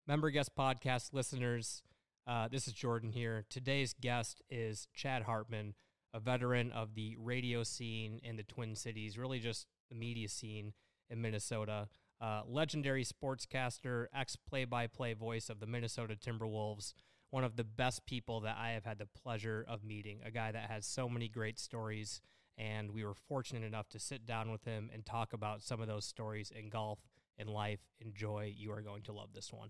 Member Guest Podcast listeners, this is Jordan here. Today's guest is Chad Hartman, a veteran of the radio scene in the Twin Cities, really just the media scene in Minnesota. Legendary sportscaster, ex-play-by-play voice of the Minnesota Timberwolves, one of the best people that I have had the pleasure of meeting, a guy that has so many great stories, and we were fortunate enough to sit down with him and talk about some of those stories in golf, in life. Enjoy. You are going to love this one.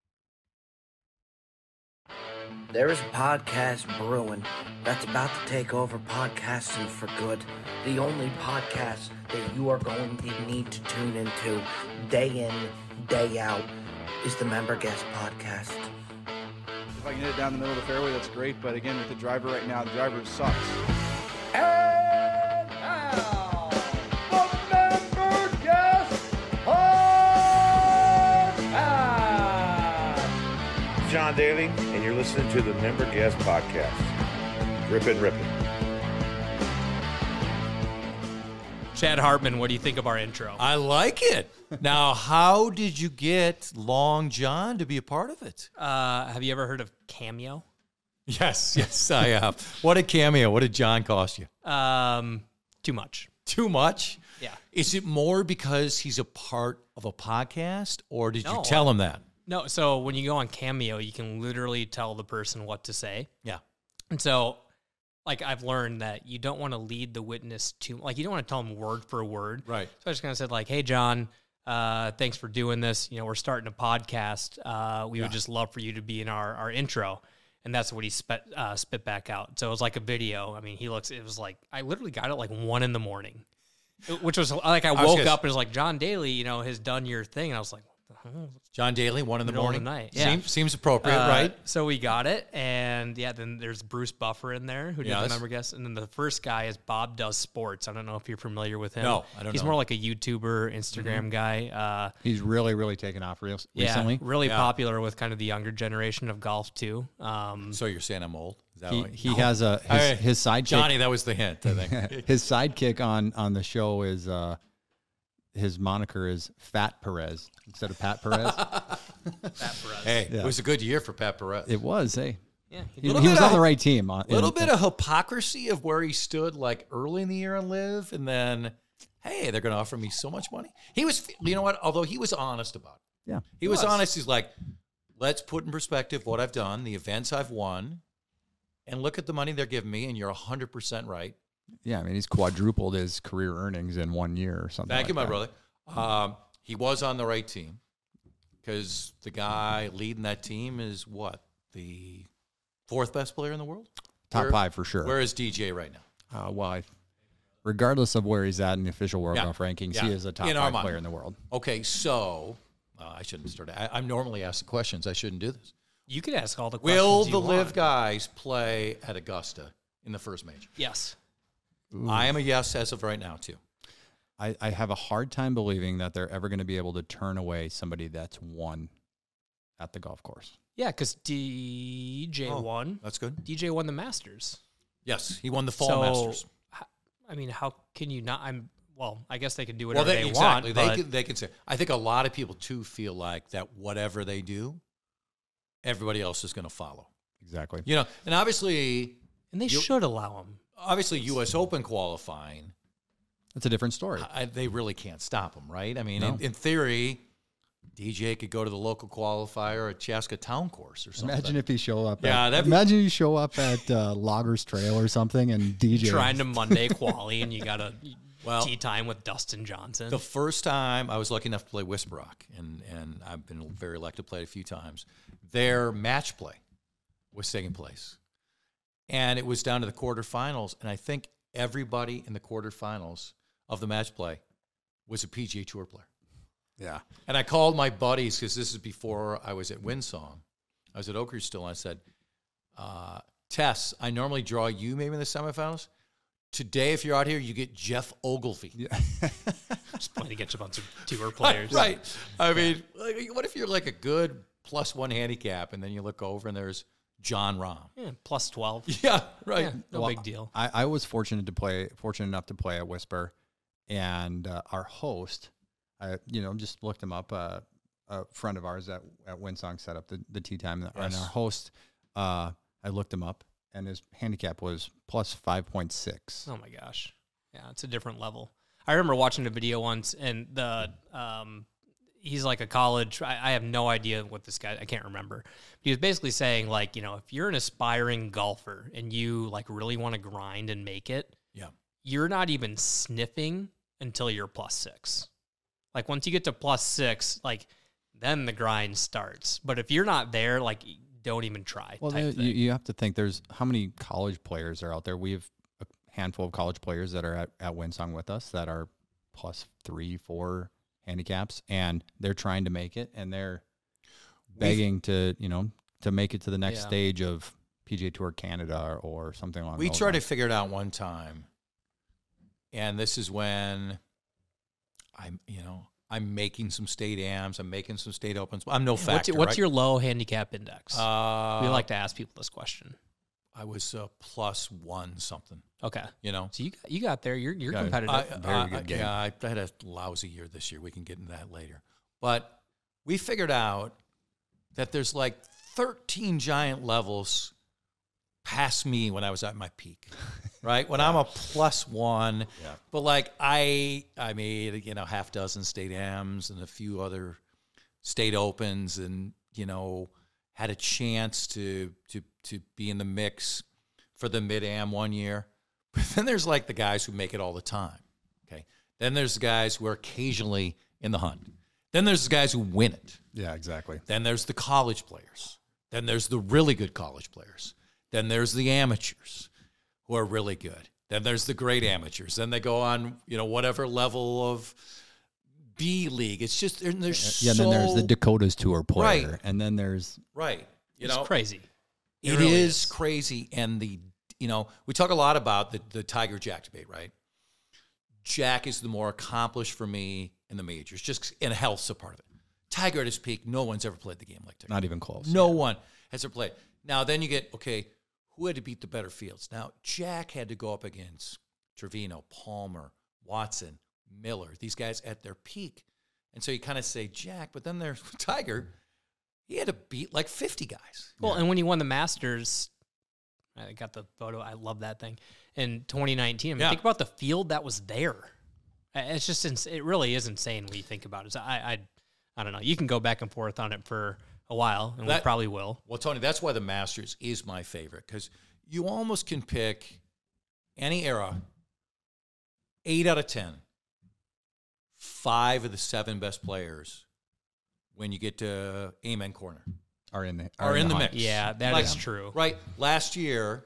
There is a podcast brewing that's about to take over podcasting for good. The only podcast that you are going to need to tune into day in, day out is the Member Guest Podcast. If I can hit it down the middle of the fairway, that's great. But again, with the driver right now, the driver sucks. And now, the Member Guest Podcast. John Daly, and you're listening to the Member Guest Podcast. Rippin'. Chad Hartman, what do you think of our intro? I like it. Now, how did you get Long John to be a part of it? Have you ever heard of Cameo? Yes, I have. What a cameo. What did John cost you? Too much. Too much? Yeah. Is it more because he's a part of a podcast, or did you No, tell him that? No, so when you go on Cameo, you can literally tell the person what to say. Yeah. And so, like, I've learned that you don't want to lead the witness too, like, you don't want to tell them word for word. Right. So I just kind of said, like, hey, John, thanks for doing this. You know, we're starting a podcast. We would just love for you to be in our intro. And that's what he spit back out. So it was like a video. I mean, it was like, I literally got it like 1 a.m, which was like, I woke up and it was like, John Daly, you know, has done your thing. And I was like, what the hell? John Daly, 1 in the Middle of morning. the night. Yeah. Seems appropriate, right? So we got it, and yeah, then there's Bruce Buffer in there who did the member guest, and then the first guy is Bob Does Sports. I don't know if you're familiar with him. No, I don't know. He's more like a YouTuber, Instagram guy. He's really taken off recently. Yeah, really popular with kind of the younger generation of golf too. So you're saying I'm old? Is that He has his sidekick. Johnny, that was the hint, I think. His sidekick on the show is his moniker is Fat Perez instead of Pat Perez. Pat Perez. Hey, Yeah. it was a good year for Pat Perez. It was, hey. Yeah, He was on the right team. A little bit of hypocrisy of where he stood like early in the year on Live, and then, hey, they're going to offer me so much money. He was, you know what, although he was honest about it. Yeah. He was honest. He's like, let's put in perspective what I've done, the events I've won, and look at the money they're giving me, and you're 100% right. Yeah, I mean, he's quadrupled his career earnings in 1 year or something. Thank you, my that. brother. He was on the right team because the guy leading that team is what? The 4th best player in the world? Top 5 for sure. Where is DJ right now? Regardless of where he's at in the official World Golf rankings, he is a top 5 player in the world. Okay, so I shouldn't start. I'm normally asked the questions. I shouldn't do this. You could ask all the questions. Will you the want. Live guys play at Augusta in the first major? Yes. Ooh. I am a yes as of right now, too. I have a hard time believing that they're ever going to be able to turn away somebody that's won at the golf course. Yeah, because DJ won. That's good. DJ won the Masters. Yes, he won the Fall Masters. I mean, how can you not? I guess they can do Well, whatever they exactly. want. They can say. I think a lot of people too feel like that whatever they do, everybody else is going to follow. Exactly. You know, and obviously, And they should allow them. Obviously, U.S. Open qualifying, That's a different story. they really can't stop them, right? I mean, No. in theory, DJ could go to the local qualifier at Chaska Town Course or something. Imagine if he show up. Yeah, imagine you show up at Loggers Trail or something and DJ Trying to Monday quali, and you got a Well, tee time with Dustin Johnson. The first time I was lucky enough to play Whisperock, and I've been very lucky to play it a few times, their match play was taking place. And it was down to the quarterfinals, and I think everybody in the quarterfinals of the match play was a PGA Tour player. Yeah. And I called my buddies, because this is before I was at Windsong. I was at Oak Ridge still, and I said, Tess, I normally draw you maybe in the semifinals. Today, if you're out here, you get Jeff Ogilvy. Yeah. Just playing against a bunch of tour players. Right. I mean, like, what if you're like a good +1 handicap, and then you look over and there's John Rahm? Yeah, plus 12. Yeah, right. Yeah, no big deal. I was fortunate enough to play at Whisper, and our host, I just looked him up. a friend of ours at Winsong set up the tee time, and Yes. our host, I looked him up, and his handicap was plus 5.6. Oh my gosh. Yeah, it's a different level. I remember watching a video once, and he's like a college. I have no idea what this guy. I can't remember. He was basically saying, like, if you're an aspiring golfer and you like really want to grind and make it, Yeah. you're not even sniffing until you're +6. Like once you get to +6, like then the grind starts. But if you're not there, like don't even try. Well, you have to think there's how many college players are out there. We have a handful of college players that are at Winsong with us that are +3, 4 handicaps, and they're trying to make it, and they're begging to make it to the next stage of PGA Tour Canada or something along We those tried to lines. figure it out one time, and this is when I'm making some state AMs, I'm making some state opens. I'm no factor. What's right? your low handicap index? We like to ask people this question. I was +1 something. Okay. So So you got there. You're Got it. competitive. Very good game. Yeah, I had a lousy year this year. We can get into that later. But we figured out that there's like 13 giant levels past me when I was at my peak, right? When I'm a +1, but like I made half dozen state AMs and a few other state opens, and had a chance to be in the mix for the mid AM one year. But then there's like the guys who make it all the time. Okay, then there's the guys who are occasionally in the hunt. Then there's the guys who win it. Yeah, exactly. Then there's the college players. Then there's the really good college players. Then there's the amateurs who are really good. Then there's the great amateurs. Then they go on, whatever level of B League. It's just, there's Yeah, and then there's the Dakotas Tour player, Right. and then there's right. It's crazy. It really is is. crazy. And we talk a lot about the Tiger Jack debate, right? Jack is the more accomplished for me in the majors, just in health's a part of it. Tiger at his peak, no one's ever played the game like Tiger. not even close. No one has ever played. Now, then you get, okay, who had to beat the better fields? Now, Jack had to go up against Trevino, Palmer, Watson, Miller, these guys at their peak. And so you kind of say Jack, but then there's Tiger. He had to beat like 50 guys. Well, and when he won the Masters, I got the photo. I love that thing. In 2019, I mean, Yeah. think about the field that was there. It's just, it really is insane when you think about it. So I don't know. You can go back and forth on it for a while, and we probably will. Well, Tony, that's why the Masters is my favorite, because you almost can pick any era, 8 out of 10, 5 of the 7 best players when you get to Amen Corner are in the mix. hunt. Yeah, that is true. Right. Last year,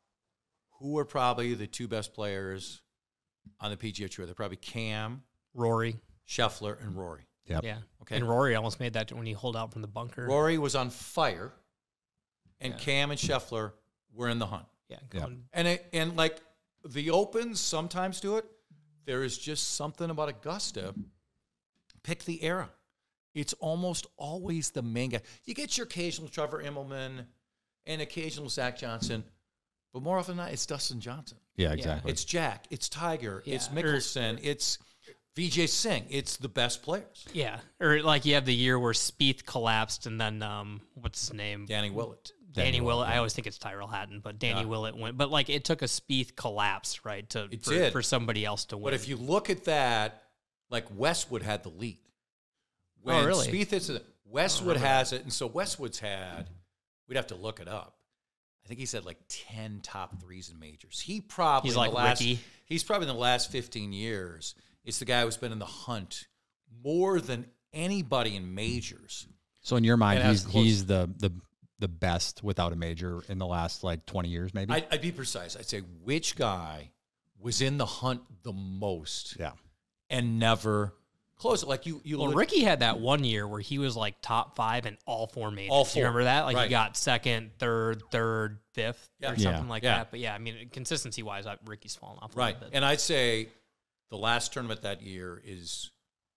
who were probably the 2 best players on the PGA Tour? They're probably Cam, Rory. Scheffler, and Rory. Yep. Yeah. Okay. And Rory almost made that when he holed out from the bunker. Rory was on fire, and Cam and Scheffler were in the hunt. Yeah. Yeah. going- And like the Opens sometimes do it. There is just something about Augusta. Pick the era. It's almost always the main guy. You get your occasional Trevor Immelman and occasional Zach Johnson, but more often than not, it's Dustin Johnson. Yeah, exactly. It's Jack. It's Tiger. It's Yeah, Mickelson. It's Vijay Singh. It's the best players. Yeah. Or like you have the year where Spieth collapsed, and then what's his name? Danny Willett. Danny Willett. I always think it's Tyrell Hatton, but Danny Willett went. But like it took a Spieth collapse, right, for somebody else to win. But if you look at that, like Westwood had the lead. When really? Spieth hits it, Westwood has it, and so Westwood's had. We'd have to look it up. I think he's had like 10 top 3s in majors. He probably He's in like the last, Ricky. He's probably in the last 15 years. It's the guy who's been in the hunt more than anybody in majors. So in your mind, And as he's the best without a major in the last like 20 years, maybe. I'd be precise. I'd say which guy was in the hunt the most Yeah. and never close it. Like you Well, look- Ricky had that one year where he was like top 5 in all 4 majors. All Do you 4. remember that? Like Right. he got second, third, 5th, Yeah. or Yeah. something like Yeah. that. But yeah, I mean, consistency wise, Ricky's fallen off a Right. little bit. And I'd say the last tournament that year is,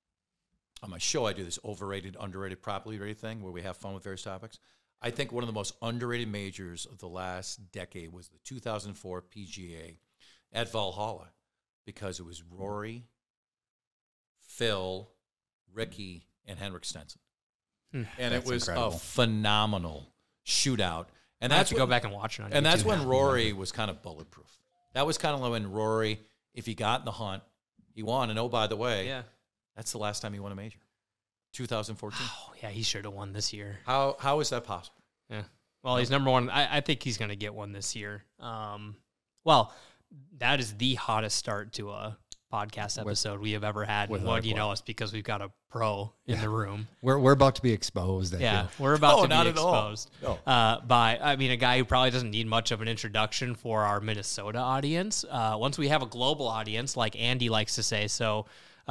on my show, I do this overrated, underrated, properly rated thing where we have fun with various topics. I think one of the most underrated majors of the last decade was the 2004 PGA at Valhalla, because it was Rory, Phil, Ricky, and Henrik Stenson. and That's it was incredible. a phenomenal shootout. And I have that's to go back and watch it on And that's YouTube. when Rory was kind of bulletproof. That was kind of when Rory, if he got in the hunt, he won. And oh, by the way, Yeah. that's the last time he won a major, 2014. Oh, yeah, he should have won this year. How is that possible? Yeah. Well, he's number one. I think he's going to get one this year. Well, that is the hottest start to a podcast episode we have ever had. with Well, our you know, club. it's because we've got a pro in the room. We're about to be exposed. I Yeah, feel. we're about No, to not be at all. exposed No. by, I mean, a guy who probably doesn't need much of an introduction for our Minnesota audience. Once we have a global audience, like Andy likes to say, so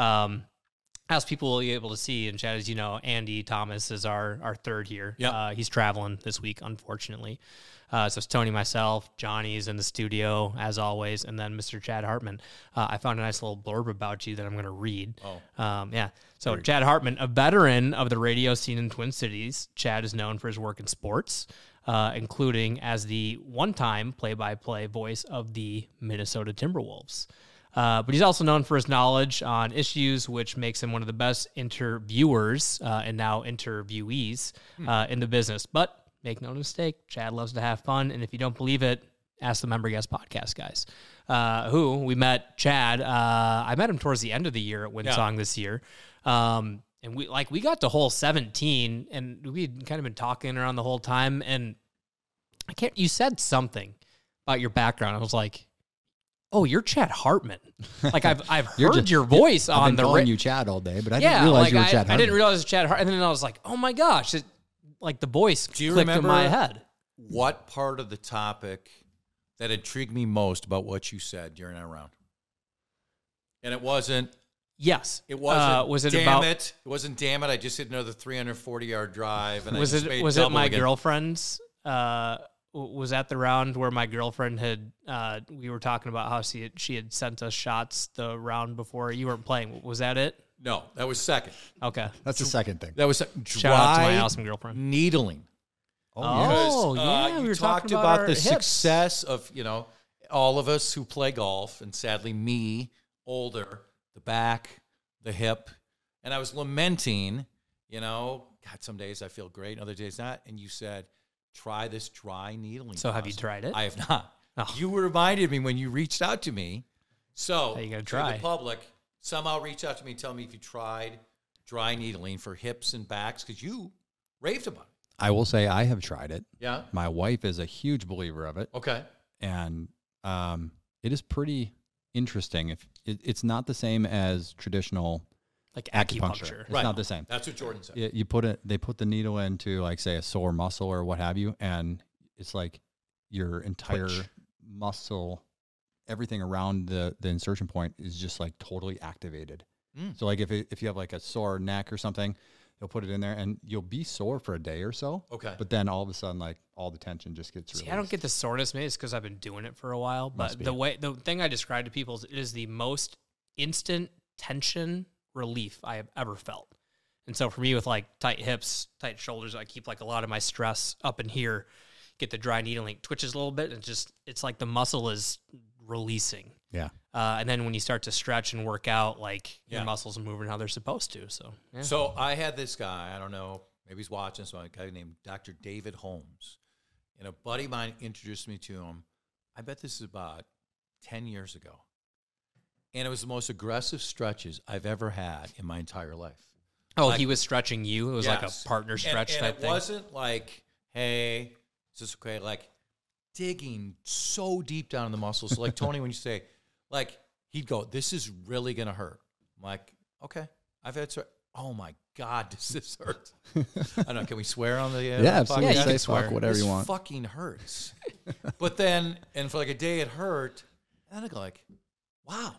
as people will be able to see, and Chad, as you know, Andy Thomas is our third here. Yep. He's traveling this week, unfortunately. So it's Tony, myself, Johnny's in the studio, as always, and then Mr. Chad Hartman. I found a nice little blurb about you that I'm going to read. Yeah. So Chad Hartman, a veteran of the radio scene in Twin Cities. Chad is known for his work in sports, including as the one-time play-by-play voice of the Minnesota Timberwolves. But he's also known for his knowledge on issues, which makes him one of the best interviewers and now interviewees in the business. But make no mistake, Chad loves to have fun. And if you don't believe it, ask the Member Guest Podcast guys, who we met. Chad, I met him towards the end of the year at Winsong this year. And we got to hole 17, and we'd kind of been talking around the whole time. And you said something about your background. I was like, oh, you're Chad Hartman. Like I've heard your voice I've on been the calling you Chad all day, but I didn't yeah, realize like you were Chad Hartman. I didn't realize it was Chad Hartman. And then I was like, oh my gosh, like the voice Do you clicked in remember my head. what part of the topic that intrigued me most about what you said during our round? And it wasn't. Yes, It wasn't. was it damn about? it? It wasn't. Damn it! I just hit another 340-yard drive, and Was I just it made was it double my again. girlfriend's? Was that the round where my girlfriend had? We were talking about how she had sent us shots the round before. You weren't playing. Was that it? No, that was second. Okay. That's the second thing. That was Shout out to my dry awesome girlfriend. needling. Oh, yeah, you we were talked talking about our the hips. success of all of us who play golf, and sadly me, older, the back, the hip, and I was lamenting. God, some days I feel great, other days not. And you said, try this dry needling. So have you process. tried it? I have not. Oh. You reminded me when you reached out to me. So How you gonna to try? the public, somehow reach out to me and tell me if you tried dry needling for hips and backs, because you raved about it. I will say I have tried it. Yeah. My wife is a huge believer of it, Okay. and it is pretty interesting. If it's not the same as traditional Like acupuncture, acupuncture. it's not the same. That's what Jordan said. You put it. They put the needle into, like, say, a sore muscle or what have you, and it's like your entire Twitch. muscle, everything around the insertion point is just like totally activated. Mm. So like if you have like a sore neck or something, they'll put it in there and you'll be sore for a day or so. Okay. But then all of a sudden, like, all the tension just gets released. See, I don't get the soreness. Maybe it's because I've been doing it for a while. But be. the thing I describe to people is it is the most instant tension relief I have ever felt. And so for me, with like tight hips, tight shoulders, I keep like a lot of my stress up in here. Get the dry needling, twitches a little bit, and it's like the muscle is releasing. Yeah. And then when you start to stretch and work out, like Yeah. your muscles are moving how they're supposed to. So yeah. So I had this guy, I don't know, maybe he's watching, so a guy named Dr. David Holmes. And a buddy of mine introduced me to him. I bet this is about 10 years ago. And it was the most aggressive stretches I've ever had in my entire life. Oh, Like- he was stretching you. It was like Yes. a partner stretch and type it thing. wasn't like, hey, is this okay? Like digging so deep down in the muscles. So like Tony, when you say, like, he'd go, this is really going to hurt. I'm like, okay, I've had, oh my God, does this hurt? I don't know. Can we swear on the Yeah, absolutely. Yeah, you Say can fuck swear. whatever this you want. fucking hurts. But then, and for like a day it hurt. And I go like, wow,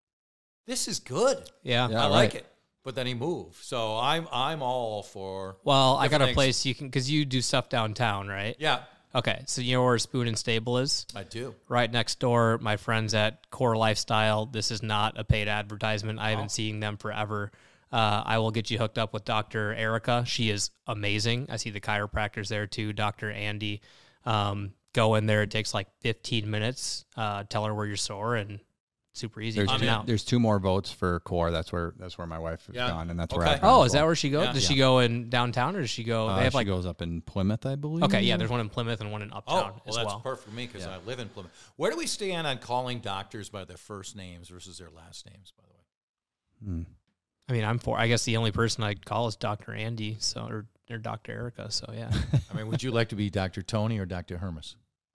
this is good. Yeah. Yeah. I like right. it. But then he moved. So I'm all for, Well, I got different a things. place you can, because you do stuff downtown, right? yeah, Okay, so you know where Spoon and Stable is? I do. Right next door, my friends at Core Lifestyle. This is not a paid advertisement. I have been seeing them forever. I will get you hooked up with Dr. Erica. She is amazing. I see the chiropractors there too, Dr. Andy. Go in there. It takes like 15 minutes. Tell her where you're sore, and super easy. to tune out. There's 2 more votes for core. That's where my wife has Yeah. gone, and that's Okay. where. Oh, is that where she goes? Yeah. Does she go in downtown, or does she go? They have she like goes up in Plymouth, I believe. okay, yeah. There's one in Plymouth and one in Uptown Oh, as that's well. perfect for me because I live in Plymouth. Where do we stand on calling doctors by their first names versus their last names, by the way? I mean, I'm for. I guess the only person I'd call is Dr. Andy, or Dr. Erica. So yeah. I mean, would you like to be Dr. Tony or Dr. Hermes?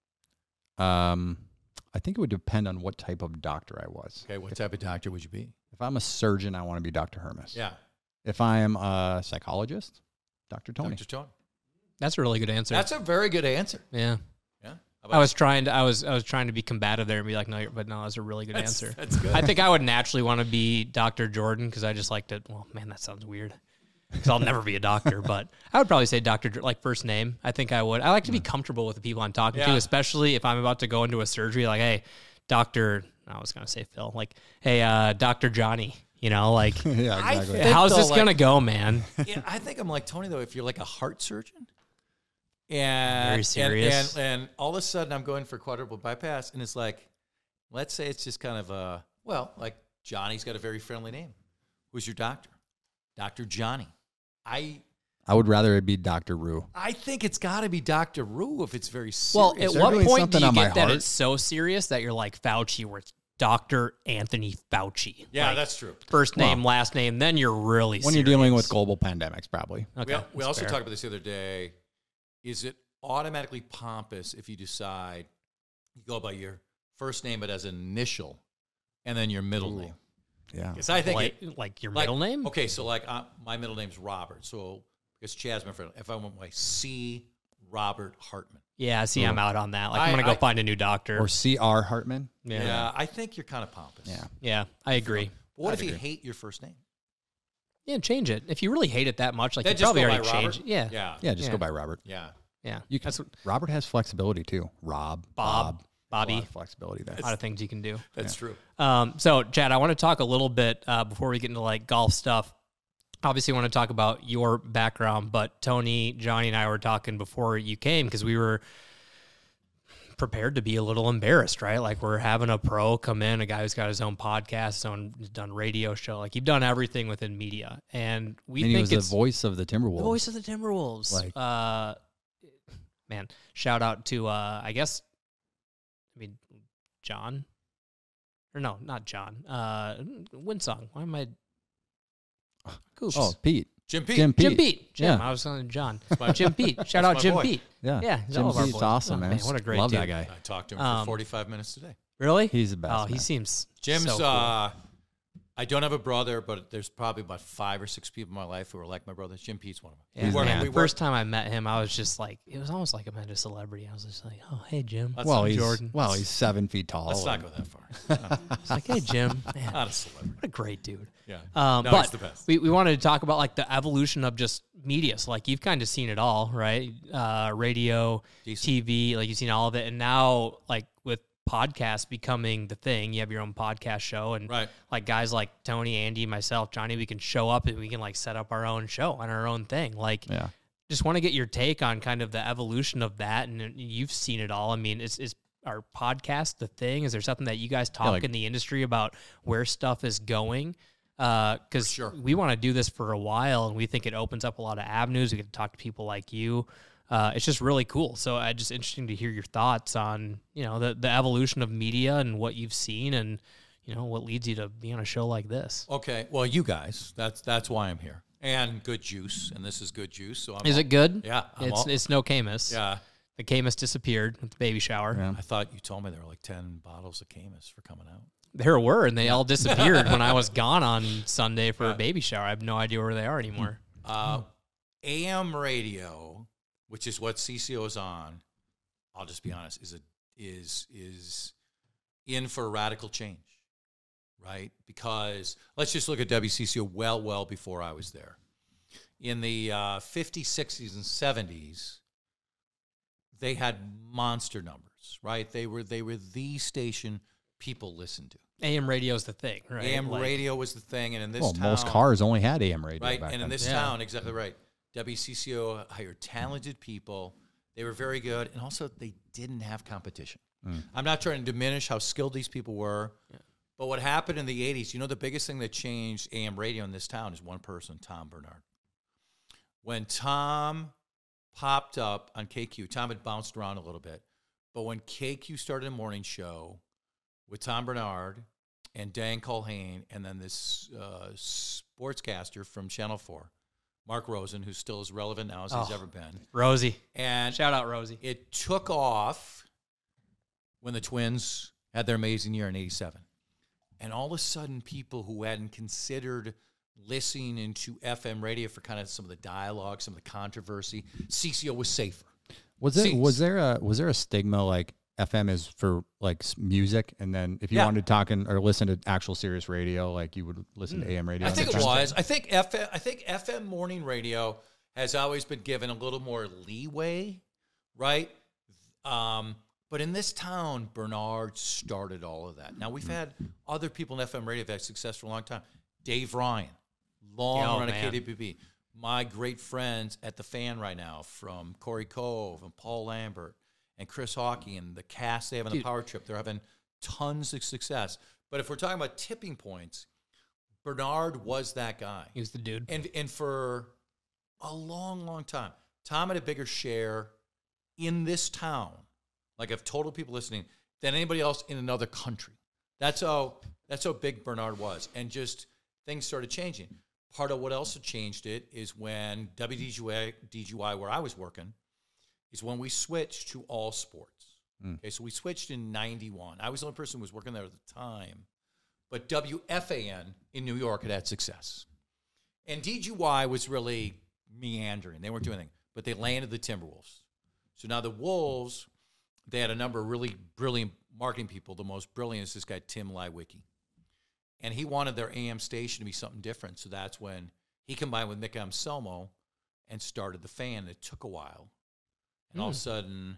I think it would depend on what type of doctor I was. Okay, what type of doctor would you be? If I'm a surgeon, I want to be Dr. Hermes. Yeah, If I am a psychologist, Dr. Tony. Dr. Tony. That's a really good answer. That's a very good answer. yeah. Yeah, How I about was trying to be combative there and be like, no, but no, that's a really good answer. That's good. I think I would naturally want to be Dr. Jordan because I just like to. Well, man, that sounds weird. Because I'll never be a doctor, but I would probably say Dr. Like first name. I think I would. I like to be comfortable with the people I'm talking to, Yeah. especially if I'm about to go into a surgery. Like, hey, Doctor. I was gonna say Phil. Like, hey, Dr. Johnny. You know, like, Yeah, I exactly. think- how's though, this like- gonna go, man? Yeah, I think I'm like Tony though. If you're like a heart surgeon, and Very serious. and all of a sudden I'm going for quadruple bypass, and it's like, let's say it's just kind of like Johnny's got a very friendly name. Who's your doctor? Dr. Johnny. I would rather it be Dr. Rue. think it's got to be Dr. Rue if it's very serious. Well, at they're what doing point do something you on my get that heart. it's so serious that you're like Fauci, where it's Dr. Anthony Fauci? yeah, Like, that's true. first name, last name. Then you're really When you're dealing with global pandemics, probably. Okay, We that's also fair. talked about this the other day. Is it automatically pompous if you decide you go by your first name but as an initial and then your middle name? Yeah. Because I think like your like- middle name. Okay, so like my middle name's Robert. So because Chad's my friend, if I want my C. Robert Hartman. Yeah, see, I'm out on that. Like, I'm gonna I- go find a new doctor. Or C.R. Hartman. Yeah, I think you're kind of pompous. Yeah. Yeah, I agree. But what if you hate your first name? Yeah, change it. If you really hate it that much, like Then you just probably go by already changed. Robert? Yeah, Yeah. Yeah, just Yeah. go by Robert. Yeah. yeah. You can, That's what, Robert has flexibility too. Rob, Bob, A Bobby. lot of flexibility there. A lot of things you can do. That's true. So, Chad, I want to talk a little bit before we get into like golf stuff. Obviously, I want to talk about your background, but Tony, Johnny, and I were talking before you came because we were prepared to be a little embarrassed, right? Like we're having a pro come in, a guy who's got his own podcast, done radio show. Like you've done everything within media, and we And he think was it's the voice of the Timberwolves. the voice of the Timberwolves. Like- Man, shout out to John, or no, not John. Winsong. Why am I? Goops. Oh, Pete. Jim Pete. Jim Pete. Jim Pete. Jim. Yeah. I was calling John. my- Jim Pete. Shout that's out my Jim boy. Pete. Yeah. Yeah, he's Jim all of our Pete's boys. awesome, Oh, man. what a great Love dude. that guy. I talked to him for Um, 45 minutes today. Really? He's the best. Oh, he man. seems Jim's, so cool. I don't have a brother, but there's probably about 5 or 6 people in my life who are like my brother. Jim Pete's one of them. Yeah, He's work- man, the the first time I met him, I was just like, it was almost like I met a celebrity. I was just like, oh, hey, Jim. Let's Well, not- he's Jordan. Well, he's 7 feet tall. Let's not go that far. It's like, hey, Jim. Man, Not a celebrity. what a great dude. Yeah. No, he's the best. We wanted to talk about like the evolution of just media. So like you've kind of seen it all, right? Radio, Decent. TV, like you've seen all of it. And now like with podcasts becoming the thing, you have your own podcast show and Right. like guys like Tony, Andy, myself, Johnny, we can show up and we can like set up our own show on our own thing. Like Yeah. just want to get your take on kind of the evolution of that. And you've seen it all. I mean, is our podcast the thing? Is there something that you guys talk like- in the industry about where stuff is going? Because sure. we want to do this for a while, and we think it opens up a lot of avenues. We get to talk to people like you. It's just really cool. So just interesting to hear your thoughts on, you know, the evolution of media and what you've seen and, you know, what leads you to be on a show like this. Okay. Well, you guys, that's why I'm here. And good juice, and this is good juice. So Is it good? Yeah. It's no Camus. Yeah. The Camus disappeared with the baby shower. Yeah. I thought you told me there were like 10 bottles of Camus for coming out. There were, and they all disappeared when I was gone on Sunday for a baby shower. I have no idea where they are anymore. AM radio, which is what CCO is on, I'll just be honest, is in for a radical change, right? Because let's just look at WCCO well before I was there. In the 50s, 60s, and 70s, they had monster numbers, right? They were the station people listened to. AM radio is the thing, right? AM Like, radio was the thing, and in this Well, town, most cars only had AM radio right? back And in then. this Yeah. town, exactly right. WCCO hired talented people. They were very good, and also they didn't have competition. I'm not trying to diminish how skilled these people were, But what happened in the 80s, the biggest thing that changed AM radio in this town is one person, Tom Bernard. When Tom popped up on KQ, Tom had bounced around a little bit, but when KQ started a morning show with Tom Bernard and Dan Culhane, and then this sportscaster from Channel 4, Mark Rosen, who's still as relevant now as he's ever been. Rosie. And shout out Rosie. It took off when the Twins had their amazing year in 87. And all of a sudden, people who hadn't considered listening into FM radio for kind of some of the dialogue, some of the controversy, CCO was safer. Was there a stigma like FM is for like music, and then if you wanted to talk or listen to actual Sirius radio, like you would listen to AM radio? I think it was. I think FM morning radio has always been given a little more leeway, right? But in this town, Bernard started all of that. Now, we've had other people in FM radio that have had success for a long time. Dave Ryan, long run at KWB. My great friends at The Fan right now, from Corey Cove and Paul Lambert and Chris Hawkey and the cast they have on the Power Trip, they're having tons of success. But if we're talking about tipping points, Bernard was that guy. He was the dude. And for a long, long time, Tom had a bigger share in this town, like of total people listening, than anybody else in another country. That's how big Bernard was. And just things started changing. Part of what also changed it is when WDGY, where I was working, is when we switched to all sports. Okay, so we switched in 91. I was the only person who was working there at the time. But WFAN in New York had success. And DGY was really meandering. They weren't doing anything. But they landed the Timberwolves. So now the Wolves, they had a number of really brilliant marketing people. The most brilliant is this guy, Tim Lywicki. And he wanted their AM station to be something different. So that's when he combined with Mick Anselmo and started The Fan. It took a while. And all of a sudden,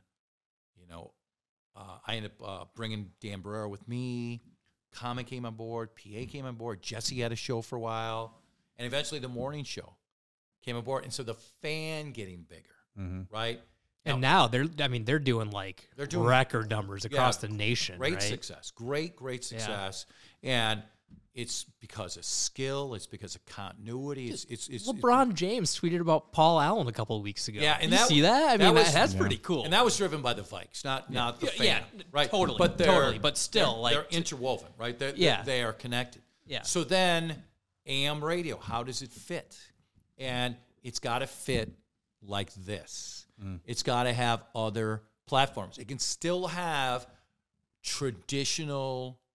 I ended up bringing Dan Barrera with me. Common came on board. PA came on board. Jesse had a show for a while. And eventually the morning show came on board. And so The Fan getting bigger, right? And now they're doing record numbers across the nation. Great success. Great success. Yeah. And it's because of skill. It's because of continuity. It's LeBron James tweeted about Paul Allen a couple of weeks ago. Yeah, and you see that? That's pretty cool. And that was driven by the Vikes, not the Fan. Yeah, right. Totally. But still, they're interwoven, right? They are connected. Yeah. So then, AM radio, how does it fit? And it's got to fit like this. It's got to have other platforms. It can still have traditional,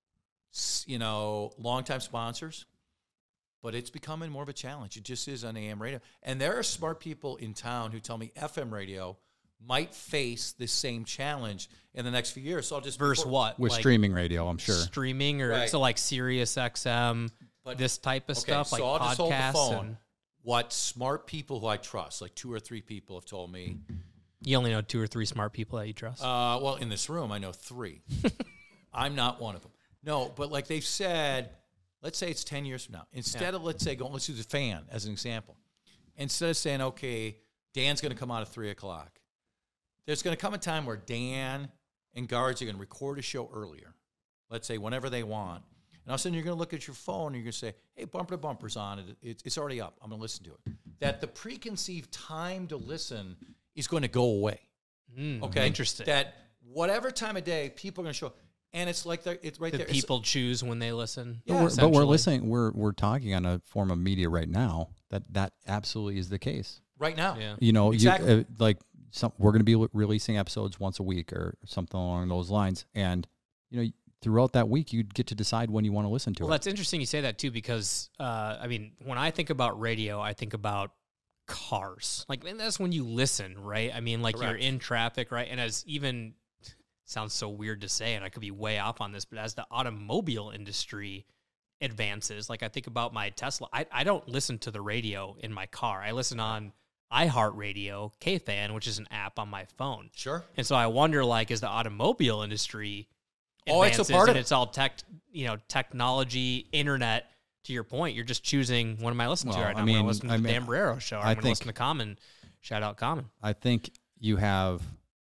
longtime sponsors, but it's becoming more of a challenge. It just is on AM radio. And there are smart people in town who tell me FM radio might face the same challenge in the next few years. So I'll just versus what? With streaming radio, I'm sure. Streaming so like Sirius XM, this type of stuff, so like I'll just hold the phone. And what smart people who I trust, like 2 or 3 people, have told me. You only know 2 or 3 smart people that you trust? Well, in this room, I know 3. I'm not one of them. No, but like they've said, let's say it's 10 years from now. Instead of, let's use The Fan as an example. Instead of saying, okay, Dan's going to come out at 3 o'clock, there's going to come a time where Dan and guards are going to record a show earlier, let's say whenever they want. And all of a sudden you're going to look at your phone and you're going to say, hey, Bumper to Bumper's on. It's already up. I'm going to listen to it. That the preconceived time to listen is going to go away. Okay? Interesting. That whatever time of day, people are going to show up. And it's like it's right there. People choose when they listen. Yeah, but we're listening. We're talking on a form of media right now that absolutely is the case. Right now, yeah. Exactly. We're going to be releasing episodes once a week or something along those lines, and throughout that week you get to decide when you want to listen to it. Well, that's interesting you say that too, because when I think about radio, I think about cars. And that's when you listen, right? Correct. You're in traffic, right? And as even sounds so weird to say, and I could be way off on this, but as the automobile industry advances, I think about my Tesla, I don't listen to the radio in my car. I listen on iHeartRadio, KFan, which is an app on my phone. Sure. And so I wonder, as the automobile industry advances, it's a part of it. It's all technology, internet. To your point, you're just choosing what am I listening to right now? I'm going to listen to the Dan Barrera show. I'm going to listen to Common. Shout out Common. I think you have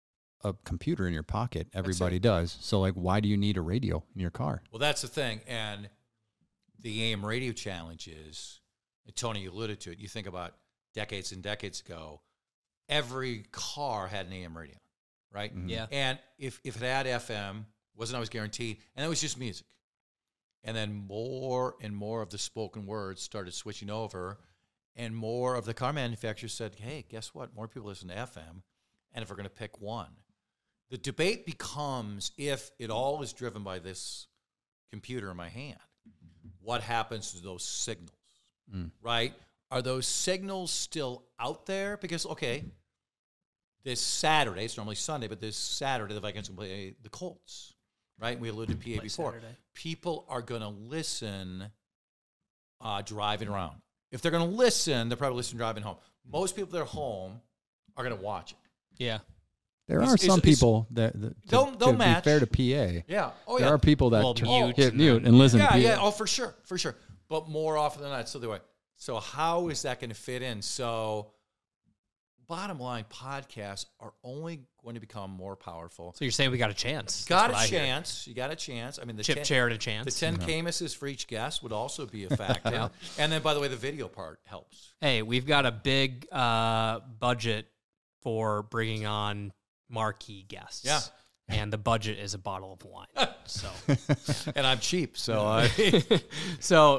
a computer in your pocket. Everybody does. So like, why do you need a radio in your car? Well, that's the thing. And the AM radio challenge is, and Tony alluded to it, you think about decades and decades ago, every car had an AM radio, right? Mhm. Yeah. And if it had FM, wasn't always guaranteed, and it was just music. And then more and more of the spoken words started switching over, and more of the car manufacturers said, hey, guess what? More people listen to FM, and if we're going to pick one. The debate becomes, if it all is driven by this computer in my hand, what happens to those signals, right? Are those signals still out there? Because, okay, this Saturday, it's normally Sunday, but this Saturday, the Vikings will play the Colts, right? We alluded to PA before. Saturday. People are going to listen driving around. If they're going to listen, they're probably listening driving home. Most people that are home are going to watch it. Yeah. There are some people that They'll to match. be fair to PA. Yeah. Oh, There yeah. are people that Well, mute hit and mute then- and listen Yeah, to PA. yeah. Oh, for sure. For sure. But more often than not, so do I. So how is that going to fit in? So bottom line, podcasts are only going to become more powerful. So you're saying we got a chance? Got That's what I a hear. chance. You got a chance. I mean, the Chip 10 chair at a chance. The 10 Camuses for each guest would also be a factor. And then, by the way, the video part helps. Hey, we've got a big budget for bringing on marquee guests. Yeah. And the budget is a bottle of wine. So, And I'm cheap, so so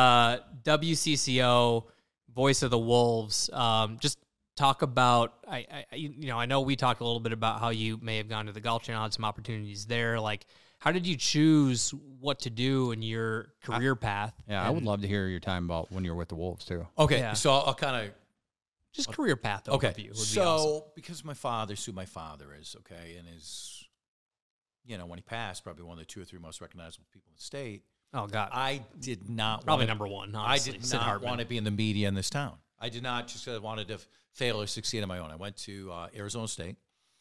WCCO, Voice of the Wolves. Just talk about. I know we talked a little bit about how you may have gone to the Golf Channel, had some opportunities there. Like, how did you choose what to do in your career path? Yeah, I would love to hear your time about when you were with the Wolves too. okay. Yeah. So I'll kind of Just career path okay. overview would So be awesome. because my father is okay, and is, when he passed, probably one of the 2 or 3 most recognizable people in the state. Oh God, I did not probably wanna, number one. I Honestly, did Sid not Hartman. want to be in the media in this town. I did not just because I wanted to fail or succeed on my own. I went to Arizona State.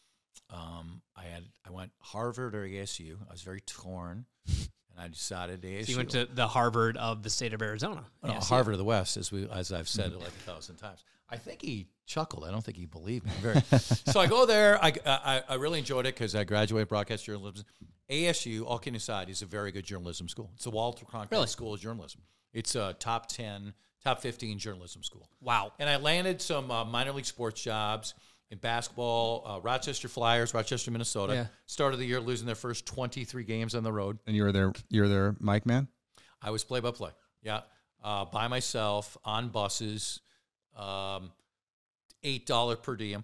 I went Harvard or ASU. I was very torn, and I decided ASU. So you went to the Harvard of the state of Arizona. Well, Yes, Harvard of the West, as I've said it like 1,000 times. I think he chuckled. I don't think he believed me. So I go there. I really enjoyed it because I graduated broadcast journalism. ASU, all kidding aside, is a very good journalism school. It's the Walter Cronkite School of Journalism. It's a top 15 journalism school. Wow. And I landed some minor league sports jobs in basketball. Rochester Flyers, Rochester, Minnesota. Yeah. Started the year losing their first 23 games on the road. And you were their mic man? I was play-by-play, yeah, by myself on buses, $8 per diem.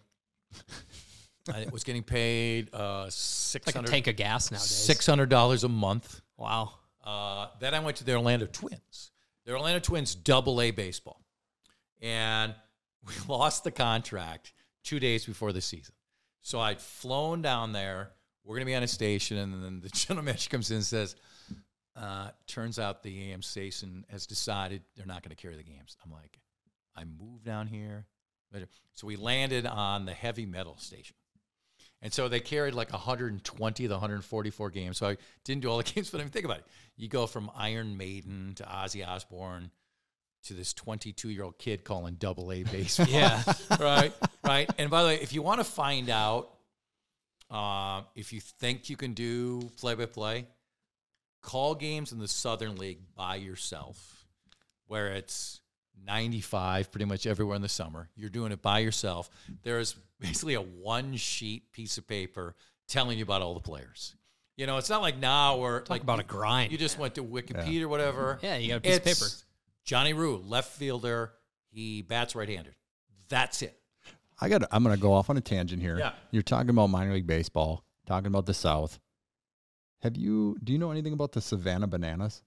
I was getting paid It's like a tank of gas nowadays. $600 a month. Wow. Then I went to the Orlando Twins. The Orlando Twins AA baseball. And we lost the contract 2 days before the season. So I'd flown down there. We're going to be on a station. And then the general manager comes in and says, turns out the AM station has decided they're not going to carry the games. I'm like, I moved down here. So we landed on the heavy metal station. And so they carried like 120 of the 144 games. So I didn't do all the games, but I mean, think about it. You go from Iron Maiden to Ozzy Osbourne to this 22-year-old kid calling AA baseball. Yeah. Right. And by the way, if you want to find out if you think you can do play-by-play, call games in the Southern League by yourself, where it's 95 pretty much everywhere in the summer. You're doing it by yourself. There's basically a one-sheet piece of paper telling you about all the players. It's not like now where Talk about a grind. you just went to Wikipedia or whatever. Yeah, you got a piece of paper. Johnny Rue, left fielder. He bats right-handed. That's it. I'm going to go off on a tangent here. Yeah. You're talking about minor league baseball, talking about the South. Do you know anything about the Savannah Bananas?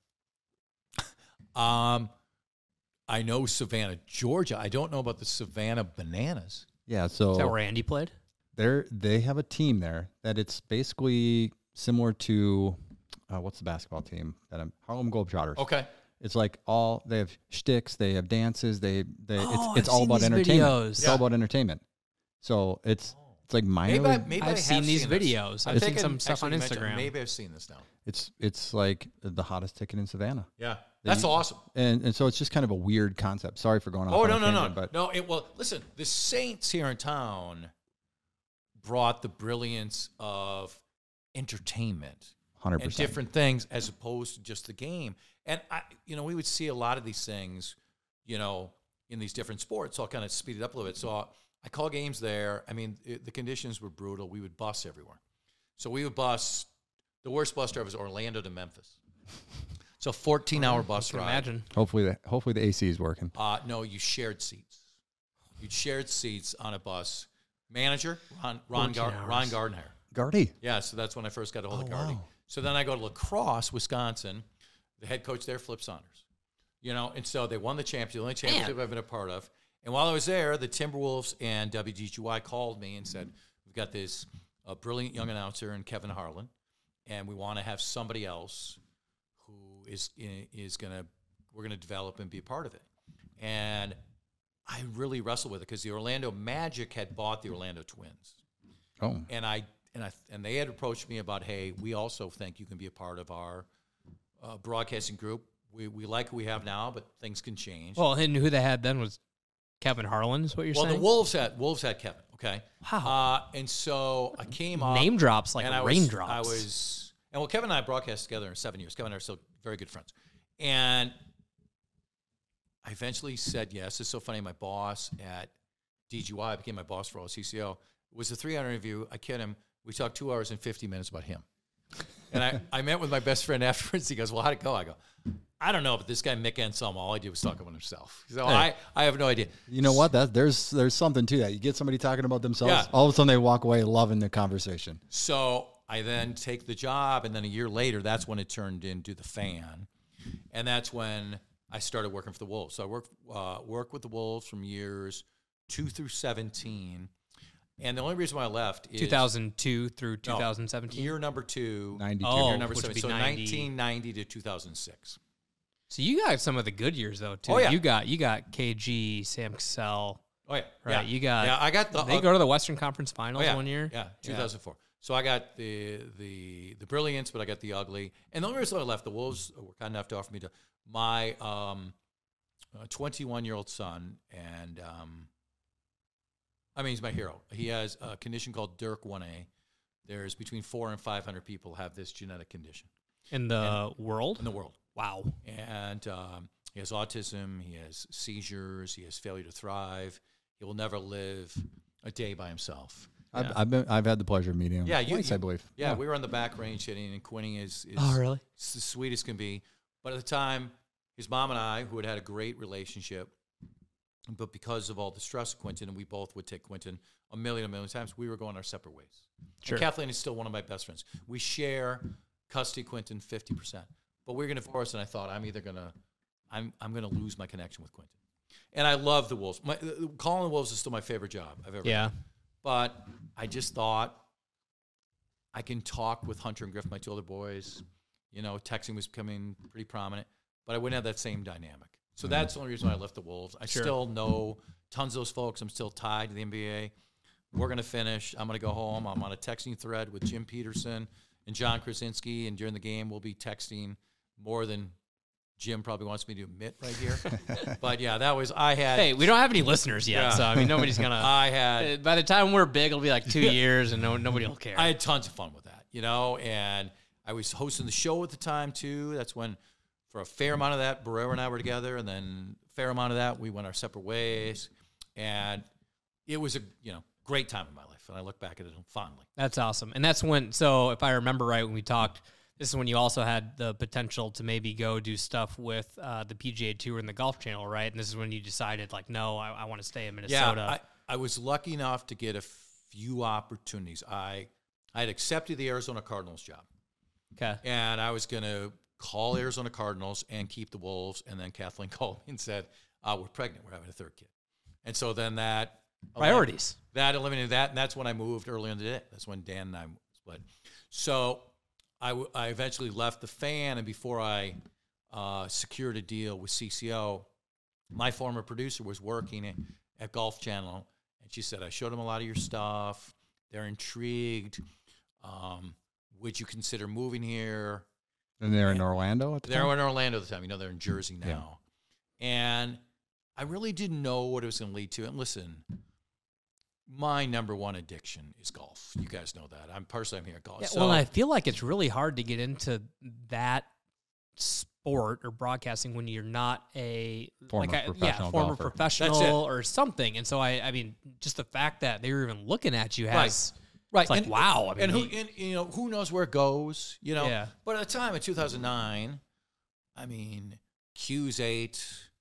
I know Savannah, Georgia. I don't know about the Savannah Bananas. Yeah, so Is that where Andy played? they have a team there that it's basically similar to what's the basketball team that Harlem Globetrotters. Okay. It's like they have shticks, they have dances, it's I've all seen about these entertainment. videos. It's all about entertainment. So it's like minor Maybe, league. maybe I've I seen have these seen this. videos. I'm I've seen thinking- some stuff on actually, you mentioned- Instagram. Maybe I've seen this now. It's like the hottest ticket in Savannah. Yeah. That's awesome. And so it's just kind of a weird concept. Sorry for going off. Oh, on no, a no, no. tangent, But No, well, listen, the Saints here in town brought the brilliance of entertainment 100%. and different things as opposed to just the game. And we would see a lot of these things, in these different sports. So I'll kind of speed it up a little bit. So I call games there. I mean, the conditions were brutal. We would bus everywhere. So we would bus. The worst bus drive was Orlando to Memphis. So 14-hour bus ride. Imagine. Hopefully the AC is working. No, you shared seats. You shared seats on a bus. Manager Ron Gardenhire. Gardy. Yeah, so that's when I first got a hold of Gardy. Wow. So then I go to La Crosse, Wisconsin. The head coach there, Flip Saunders. And so they won the championship, the only championship I've been a part of. And while I was there, the Timberwolves and WGGY called me and said, we've got this brilliant young announcer in Kevin Harlan, and we want to have somebody else who we're going to develop and be a part of it. And I really wrestled with it because the Orlando Magic had bought the Orlando Twins. Oh. And they had approached me about, hey, we also think you can be a part of our broadcasting group. We like who we have now, but things can change. Well, and who they had then was Kevin Harlan, is what you're saying? Well, the Wolves had Kevin, okay? Wow. And so I came up. Name drops like raindrops. Kevin and I broadcast together in 7 years. Kevin and I are still very good friends. And I eventually said yes. It's so funny. My boss at DGY became my boss for all CCO. It was a 3-hour interview. I kid him. We talked 2 hours and 50 minutes about him. And I met with my best friend afterwards. He goes, well, how'd it go? I go, I don't know, but this guy, Mick Anselmo, all I did was talk about himself. So hey, I have no idea. You know what? There's something to that. You get somebody talking about themselves, Yeah. all of a sudden they walk away loving the conversation. So I then take the job, and then a year later, that's when it turned into the Fan. And that's when I started working for the Wolves. So I worked with the Wolves from years 2 through 17. And the only reason why I left is 2002 through 2017. Year number 2, 92. year number which 7. would be So 90. 1990 to 2006. So you got some of the good years though too. Oh, yeah. You got KG, Sam Cassell. Oh yeah, Right. Yeah. You got. Yeah, I got the. They go to the Western Conference Finals one year. Yeah, 2004. So I got the brilliance, but I got the ugly. And the only reason I left, the Wolves were kind enough to offer me to my 21-year-old son, and he's my hero. He has a condition called Dirk 1A. There's between 400 and 500 people have this genetic condition In the world? in the world. Wow. And he has autism, he has seizures, he has failure to thrive. He will never live a day by himself. I've had the pleasure of meeting him. Yeah, twice, I believe. Yeah, we were on the back range hitting, and Quinny is Oh, really? the sweetest can be. But at the time, his mom and I, who had a great relationship, but because of all the stress of Quentin, and we both would take Quentin a million times, we were going our separate ways. Sure. And Kathleen is still one of my best friends. We share custody Quentin 50%. But we're going to divorce, and I thought I'm going to lose my connection with Quentin. And I love the Wolves. Calling the Wolves is still my favorite job I've ever done. But I just thought I can talk with Hunter and Griff, my two other boys. Texting was becoming pretty prominent, but I wouldn't have that same dynamic. So that's the only reason why I left the Wolves. I still know tons of those folks. I'm still tied to the NBA. We're going to finish. I'm going to go home. I'm on a texting thread with Jim Peterson and John Krasinski, and during the game we'll be texting more than Jim probably wants me to admit right here. But yeah, Hey, we don't have any listeners yet, so nobody's going to. By the time we're big, it'll be like 2 years, and nobody will care. I had tons of fun with that, and I was hosting the show at the time too. That's when, for a fair amount of that, Barrera and I were together, and then a fair amount of that, we went our separate ways. And it was a great time in my life, and I look back at it fondly. That's awesome. And that's when, so if I remember right, when we talked, this is when you also had the potential to maybe go do stuff with the PGA Tour and the Golf Channel, right? And this is when you decided, like, no, I want to stay in Minnesota. Yeah, I was lucky enough to get a few opportunities. I had accepted the Arizona Cardinals job. Okay. And I was going to call Arizona Cardinals and keep the Wolves, and then Kathleen called me and said, we're pregnant. We're having a third kid. And so then that... Priorities. That eliminated that, and that's when I moved early in the day. That's when Dan and I split. So I eventually left the Fan, and before I secured a deal with CCO, my former producer was working at Golf Channel, and she said, I showed them a lot of your stuff. They're intrigued. Would you consider moving here? And they're in Orlando at the time? They were in Orlando at the time. They're in Jersey now. Yeah. And I really didn't know what it was going to lead to. And listen, my number one addiction is golf. You guys know that. I'm here at golf. Yeah, So, well, I feel like it's really hard to get into that sport or broadcasting when you're not a Former professional golfer. professional or something. And so I mean, just the fact that they were even looking at you has right. It's like, And- wow. I mean, and who knows where it goes, Yeah. But at the time in 2009, I mean, Q's 8,